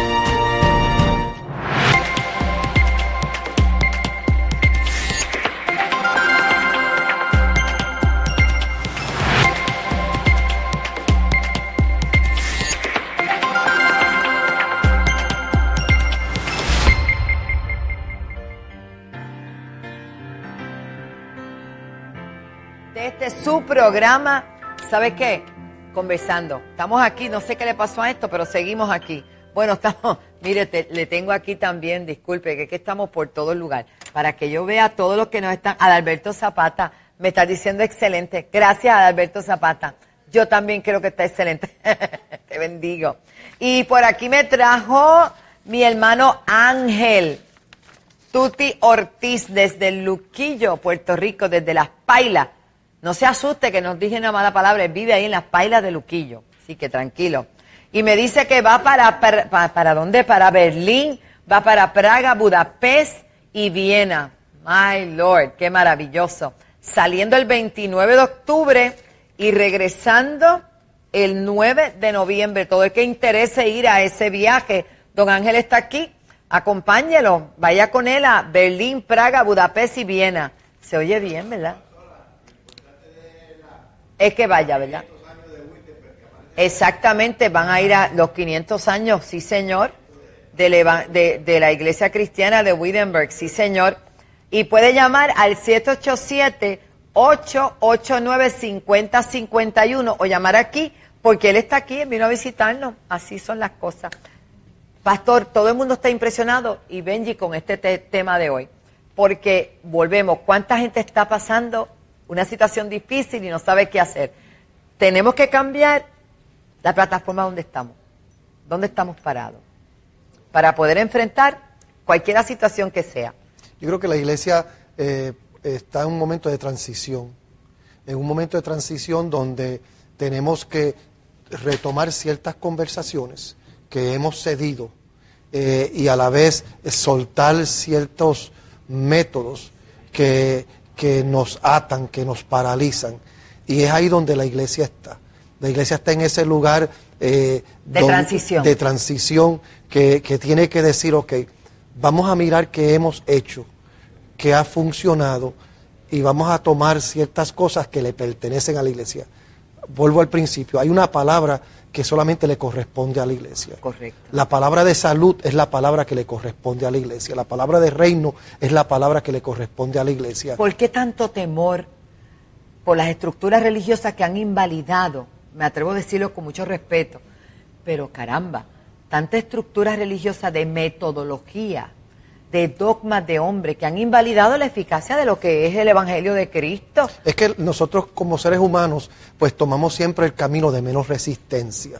Este es su programa, ¿sabe qué? Conversando. Estamos aquí, no sé qué le pasó a esto, pero seguimos aquí. Bueno, estamos, Mire, te, le tengo aquí también, disculpe, que es que estamos por todo el lugar, para que yo vea todo lo que nos están... Adalberto Zapata me está diciendo excelente. Gracias, Adalberto Zapata. Yo también creo que está excelente. Te bendigo. Y por aquí me trajo mi hermano Ángel Tuti Ortiz desde Luquillo, Puerto Rico, desde Las Pailas. No se asuste que nos dije una mala palabra, él vive ahí en Las Pailas de Luquillo, así que tranquilo. Y me dice que va para, para, para, ¿para dónde? Para Berlín, va para Praga, Budapest y Viena. My Lord, qué maravilloso. Saliendo el veintinueve de octubre y regresando el nueve de noviembre. Todo el que interese ir a ese viaje, don Ángel está aquí, acompáñelo, vaya con él a Berlín, Praga, Budapest y Viena. Se oye bien, ¿verdad? Es que vaya, ¿verdad? Exactamente, van a ir a los quinientos años, sí señor, de la, de, de la iglesia cristiana de Wittenberg, sí señor. Y puede llamar al siete ocho siete, ocho ocho nueve, cinco cero cinco uno o llamar aquí, porque él está aquí, él vino a visitarnos, así son las cosas. Pastor, todo el mundo está impresionado, y Benji con este te tema de hoy, porque volvemos, ¿cuánta gente está pasando una situación difícil y no sabe qué hacer? Tenemos que cambiar la plataforma donde estamos, donde estamos parados, para poder enfrentar cualquier situación que sea.
Yo creo que la iglesia eh, está en un momento de transición, en un momento de transición donde tenemos que retomar ciertas conversaciones que hemos cedido eh, y a la vez soltar ciertos métodos que, que nos atan, que nos paralizan. Y es ahí donde la iglesia está. La iglesia está en ese lugar eh,
de,
donde,
transición.
de transición que, que tiene que decir, ok, vamos a mirar qué hemos hecho, qué ha funcionado y vamos a tomar ciertas cosas que le pertenecen a la iglesia. Vuelvo al principio, hay una palabra que solamente le corresponde a la iglesia.
Correcto.
La palabra de salud es la palabra que le corresponde a la iglesia. La palabra de reino es la palabra que le corresponde a la iglesia.
¿Por qué tanto temor por las estructuras religiosas que han invalidado? Me atrevo a decirlo con mucho respeto, pero caramba, tanta estructura religiosa de metodología, de dogmas de hombre que han invalidado la eficacia de lo que es el Evangelio de Cristo.
Es que nosotros como seres humanos pues tomamos siempre el camino de menos resistencia.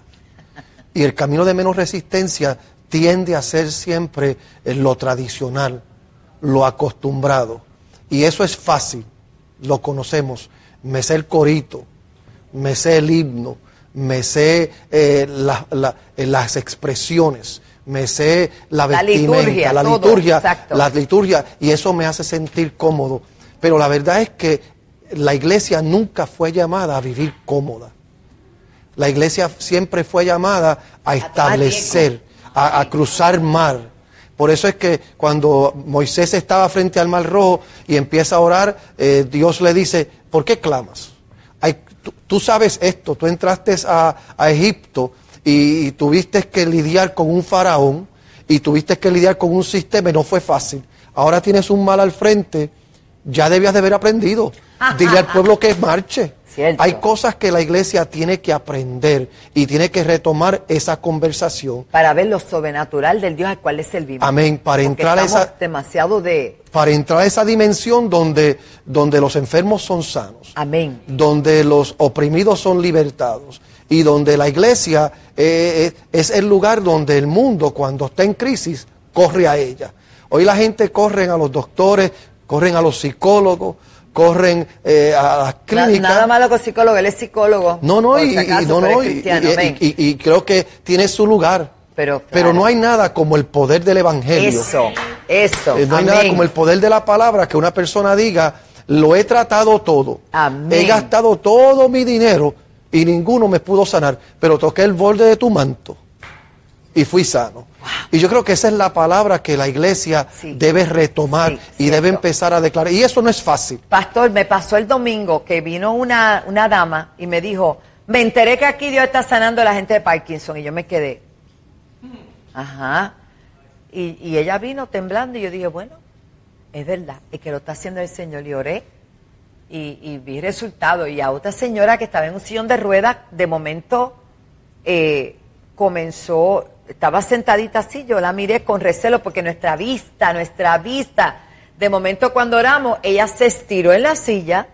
Y el camino de menos resistencia tiende a ser siempre lo tradicional, lo acostumbrado. Y eso es fácil, lo conocemos. Me sé el corito, me sé el himno, me sé eh, la, la, eh, las expresiones, me sé la vestimenta, la liturgia, la liturgia, la liturgia, y eso me hace sentir cómodo. Pero la verdad es que la iglesia nunca fue llamada a vivir cómoda. La iglesia siempre fue llamada a establecer, a, a cruzar mar. Por eso es que cuando Moisés estaba frente al Mar Rojo y empieza a orar, eh, Dios le dice, ¿por qué clamas? Hay, tú, tú sabes esto, tú entraste a, a Egipto y, y tuviste que lidiar con un faraón y tuviste que lidiar con un sistema y no fue fácil. Ahora tienes un mal al frente, ya debías de haber aprendido. Dile al pueblo que marche.
Cierto.
Hay cosas que la iglesia tiene que aprender y tiene que retomar esa conversación.
Para ver lo sobrenatural del Dios al cual le servimos.
Amén. Para
Porque
entrar a esa
demasiado de
para entrar a esa dimensión donde, donde los enfermos son sanos.
Amén.
Donde los oprimidos son libertados. Y donde la iglesia eh, es el lugar donde el mundo, cuando está en crisis, corre a ella. Hoy la gente corre a los doctores, corren a los psicólogos, corren eh, a las clínicas.
Na, nada malo con psicólogo, él es psicólogo.
No, no, y, si acaso,
y,
no, no, y, y, y, y creo que tiene su lugar.
Pero, claro.
Pero no hay nada como el poder del evangelio.
Eso, eso.
Eh, no hay
Amén.
nada como el poder de la palabra, que una persona diga, lo he tratado todo.
Amén.
He gastado todo mi dinero y ninguno me pudo sanar, pero toqué el borde de tu manto y fui sano. Wow. Y yo creo que esa es la palabra que la iglesia sí. debe retomar sí, y cierto. debe empezar a declarar. Y eso no es fácil.
Pastor, me pasó el domingo que vino una, una dama y me dijo, me enteré que aquí Dios está sanando a la gente de Parkinson. Y yo me quedé, ajá. Y, y ella vino temblando y yo dije, bueno, es verdad, es que lo está haciendo el Señor. Y oré y, y vi resultados. Y a otra señora que estaba en un sillón de ruedas, de momento eh, comenzó estaba sentadita así, yo la miré con recelo porque nuestra vista, nuestra vista, de momento cuando oramos, ella se estiró en la silla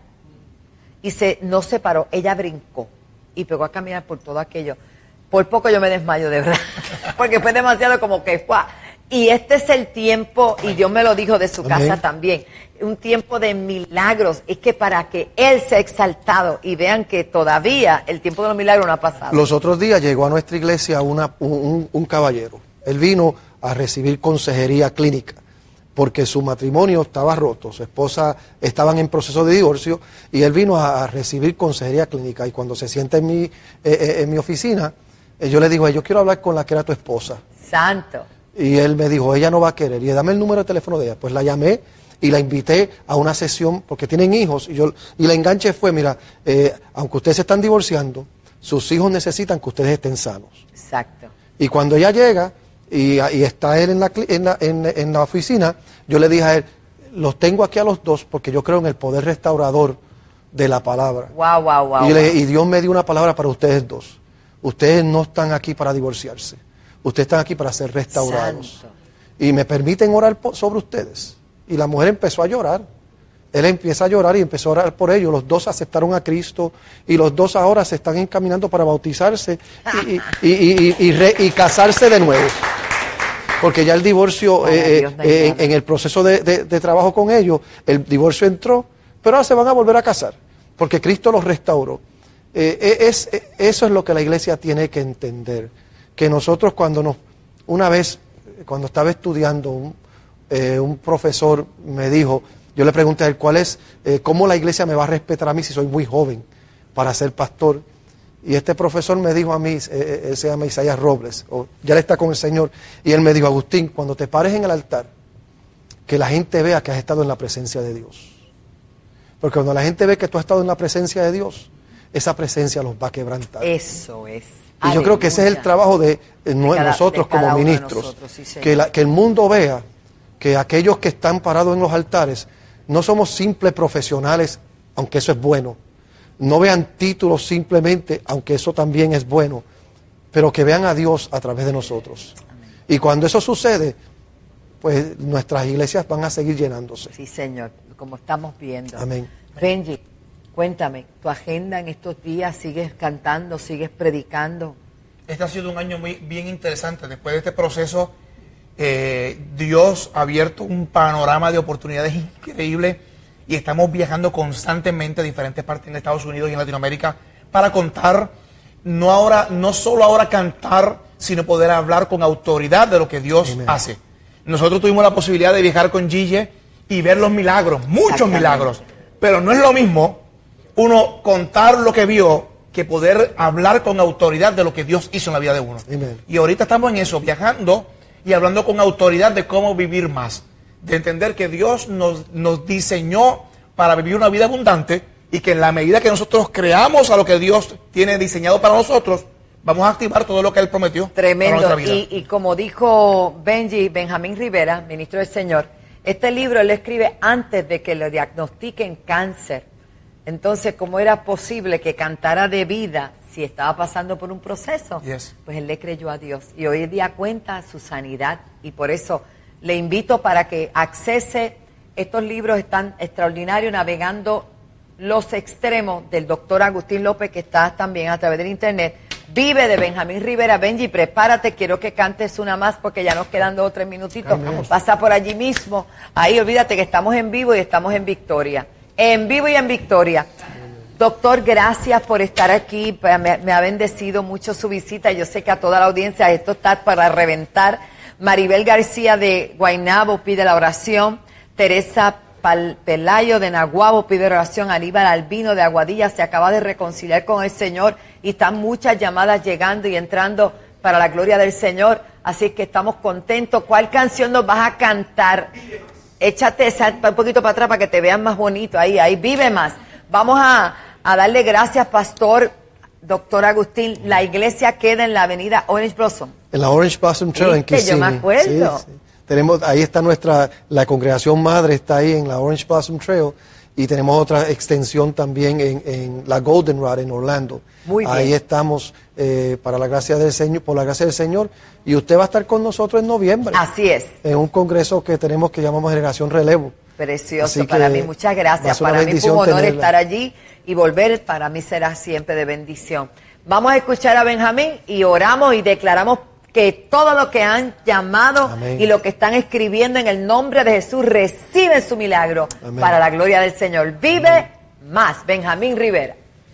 y se, no se paró, ella brincó y pegó a caminar por todo aquello. Por poco yo me desmayo, de verdad, porque fue demasiado como que fue. Y este es el tiempo, y Dios me lo dijo de su casa
Amén.
también, un tiempo de milagros. Es que para que Él sea exaltado y vean que todavía el tiempo de los milagros no ha pasado.
Los otros días llegó a nuestra iglesia una, un, un, un caballero. Él vino a recibir consejería clínica porque su matrimonio estaba roto, su esposa estaban en proceso de divorcio y él vino a, a recibir consejería clínica. Y cuando se sienta en mi, eh, eh, en mi oficina, eh, yo le digo, yo quiero hablar con la que era tu esposa.
Santo.
Y él me dijo, ella no va a querer. Y dame el número de teléfono de ella. Pues la llamé y la invité a una sesión, porque tienen hijos. Y yo y la enganche fue, mira, eh, aunque ustedes se están divorciando, sus hijos necesitan que ustedes estén sanos.
Exacto.
Y cuando ella llega y, y está él en la, en, la, en, en la oficina, yo le dije a él, los tengo aquí a los dos porque yo creo en el poder restaurador de la palabra.
Wow, wow, wow.
Y, yo le
wow.
dije, y Dios me dio una palabra para ustedes dos. Ustedes no están aquí para divorciarse. Ustedes están aquí para ser restaurados.
Santo.
Y me permiten orar por, sobre ustedes. Y la mujer empezó a llorar. Él empieza a llorar y empezó a orar por ellos. Los dos aceptaron a Cristo y los dos ahora se están encaminando para bautizarse y, y, y, y, y, re, y casarse de nuevo. Porque ya el divorcio, eh, eh, eh, en, en el proceso de, de, de trabajo con ellos, el divorcio entró, pero ahora se van a volver a casar, porque Cristo los restauró. Eh, es, es, eso es lo que la iglesia tiene que entender. Que nosotros cuando nos, una vez, cuando estaba estudiando, un, eh, un profesor me dijo, yo le pregunté a él, ¿cuál es, eh, cómo la iglesia me va a respetar a mí si soy muy joven para ser pastor? Y este profesor me dijo a mí, eh, él se llama Isaías Robles, o ya él está con el Señor, y él me dijo, Agustín, cuando te pares en el altar, que la gente vea que has estado en la presencia de Dios. Porque cuando la gente ve que tú has estado en la presencia de Dios, esa presencia los va a quebrantar.
Eso es.
Y Aleluya. Yo creo que ese es el trabajo de, de, de nosotros de como ministros, nosotros, sí, que, la, que el mundo vea que aquellos que están parados en los altares no somos simples profesionales, aunque eso es bueno. No vean títulos simplemente, aunque eso también es bueno, pero que vean a Dios a través de nosotros. Amén. Y cuando eso sucede, pues nuestras iglesias van a seguir llenándose.
Sí, Señor, como estamos viendo.
Amén.
Benji, cuéntame, tu agenda en estos días, ¿sigues cantando, sigues predicando?
Este ha sido un año muy bien interesante. Después de este proceso, eh, Dios ha abierto un panorama de oportunidades increíbles y estamos viajando constantemente a diferentes partes de Estados Unidos y en Latinoamérica para contar, no ahora, no solo ahora cantar, sino poder hablar con autoridad de lo que Dios Amen. Hace. Nosotros tuvimos la posibilidad de viajar con Gille y ver los milagros, muchos milagros, pero no es lo mismo uno contar lo que vio que poder hablar con autoridad de lo que Dios hizo en la vida de uno.
Amen.
Y ahorita estamos en eso, viajando y hablando con autoridad de cómo vivir más, de entender que Dios nos, nos diseñó para vivir una vida abundante y que en la medida que nosotros creamos a lo que Dios tiene diseñado para nosotros, vamos a activar todo lo que Él prometió.
Tremendo.
Para nuestra vida.
Y, y como dijo Benji, Benjamín Rivera, ministro del Señor, este libro él lo escribe antes de que le diagnostiquen cáncer. Entonces, ¿cómo era posible que cantara de vida si estaba pasando por un proceso?
Yes.
Pues él le creyó a Dios y hoy día cuenta su sanidad y por eso le invito para que accese. Estos libros están extraordinarios, navegando los extremos del doctor Agustín López, que está también a través del internet. Vive de Benjamín Rivera. Benji, prepárate, quiero que cantes una más porque ya nos quedan dos o tres minutitos. Amén. Pasa por allí mismo. Ahí, olvídate que estamos en vivo y estamos en victoria. En vivo y en victoria. Doctor, gracias por estar aquí. Me, me ha bendecido mucho su visita. Yo sé que a toda la audiencia esto está para reventar. Maribel García de Guaynabo pide la oración. Teresa Pal Pelayo de Naguabo pide oración. Aníbal Albino de Aguadilla se acaba de reconciliar con el Señor y están muchas llamadas llegando y entrando para la gloria del Señor. Así que estamos contentos. ¿Cuál canción nos vas a cantar? Échate esa un poquito para atrás para que te vean más bonito. Ahí, ahí, vive más. Vamos a, a darle gracias, pastor, doctor Agustín. La iglesia queda en la avenida Orange Blossom.
En la Orange Blossom Trail en Kissimmee.
Yo me acuerdo.
Sí, sí. Tenemos, ahí está nuestra, la congregación madre está ahí en la Orange Blossom Trail y tenemos otra extensión también en, en la Goldenrod en Orlando.
Muy bien.
Ahí estamos eh, para la gracia del Señor, por la gracia del Señor, y usted va a estar con nosotros en noviembre.
Así es.
En un congreso que tenemos que llamamos Generación Relevo.
Precioso para mí, muchas gracias. Para mí fue un honor tenerla. estar allí y volver, para mí será siempre de bendición. Vamos a escuchar a Benjamín y oramos y declaramos que todo lo que han llamado Amén. y lo que están escribiendo en el nombre de Jesús reciben su milagro Amén. para la gloria del Señor. Vive Amén. más, Benjamín Rivera.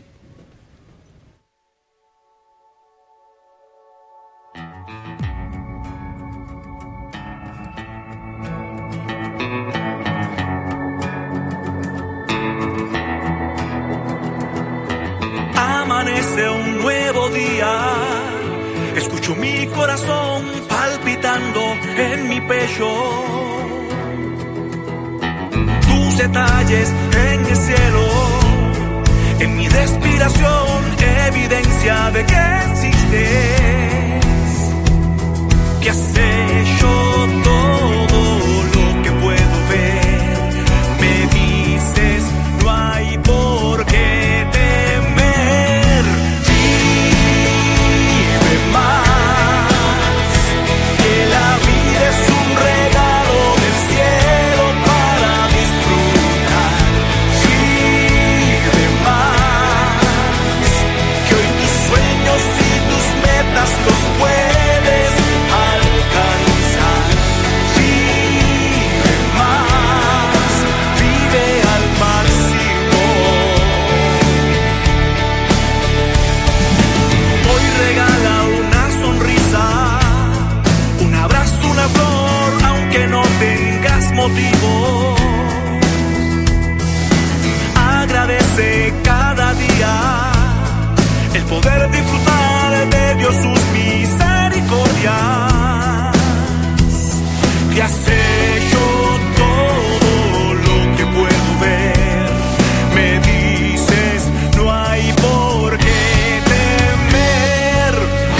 Amanece un nuevo día, escucho mi corazón palpitando en mi pecho. Tus detalles en el cielo, en mi respiración, evidencia de que existes, que has hecho todo lo que puedo ver. Me dices, no hay por qué temer. Vive más, que la vida es un regalo del cielo para disfrutar. Vive más, que hoy tus sueños y tus metas los puedes alcanzar. Vive más, vive al máximo. Hoy regala una sonrisa, un abrazo, una flor, aunque no tengas motivo. Agradece cada día el poder disfrutar de Dios sus misericordias, que has hecho todo lo que puedo ver. Me dices, no hay por qué temer.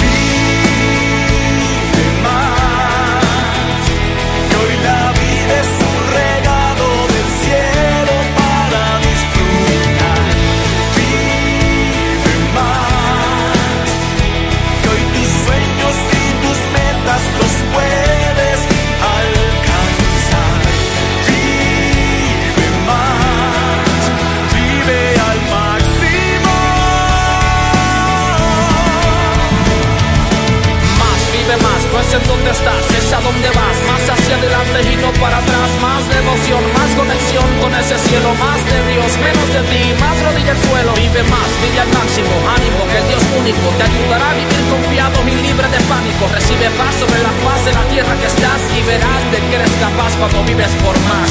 Vive más, que hoy la vida es un regalo del cielo para disfrutar. Vive más, que hoy tus sueños y tus metas los puedes alcanzar. Vive más, vive al máximo.
Más, vive más, no es en donde estás, es a donde vas. Más hacia adelante y no para atrás. Más devoción, más conexión con ese cielo. Más de Dios, menos de ti, más rodilla al suelo. Vive más, vive al máximo, ánimo, que el Dios único te ayudará a vivir confiado y libre de pánico. Recibe paz sobre la faz de la tierra que estás y verás de que eres capaz cuando vives por más.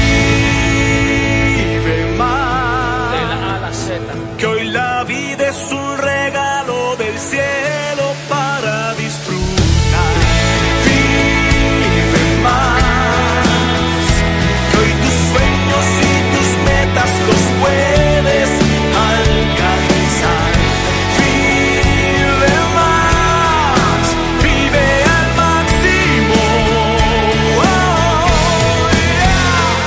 Vive más,
De la A a la Z.
que hoy la vida es un regalo del cielo para disfrutar. Vive más, que hoy tus sueños y tus metas los puedes alcanzar. Vive más, vive al máximo. Oh, yeah.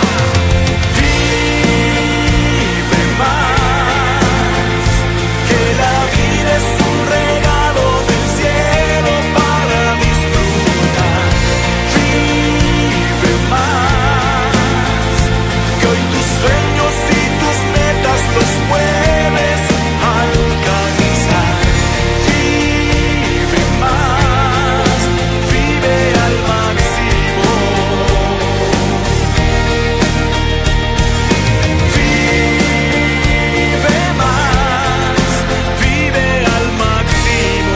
Vive más, que la vida es un regalo del cielo para disfrutar. Vive más, que hoy tus sueños y tus metas los puedes alcanzar. Vive más, vive al máximo. Vive más, vive al máximo.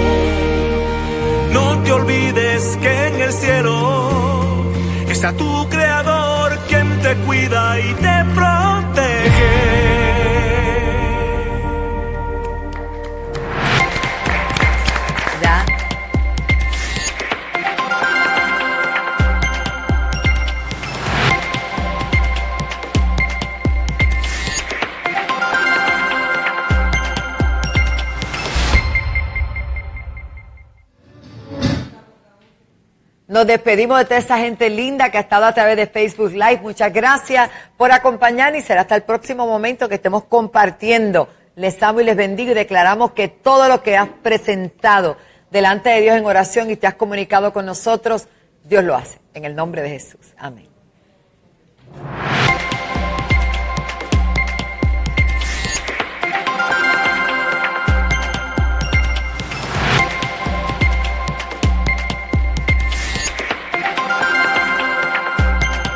No te olvides que en el cielo está tu creador, quien te cuida y te protege.
Ya. Nos despedimos de toda esa gente linda que ha estado a través de Facebook Live. Muchas gracias por acompañarnos y será hasta el próximo momento que estemos compartiendo. Les amo y les bendigo y declaramos que todo lo que has presentado delante de Dios en oración y te has comunicado con nosotros, Dios lo hace. En el nombre de Jesús. Amén.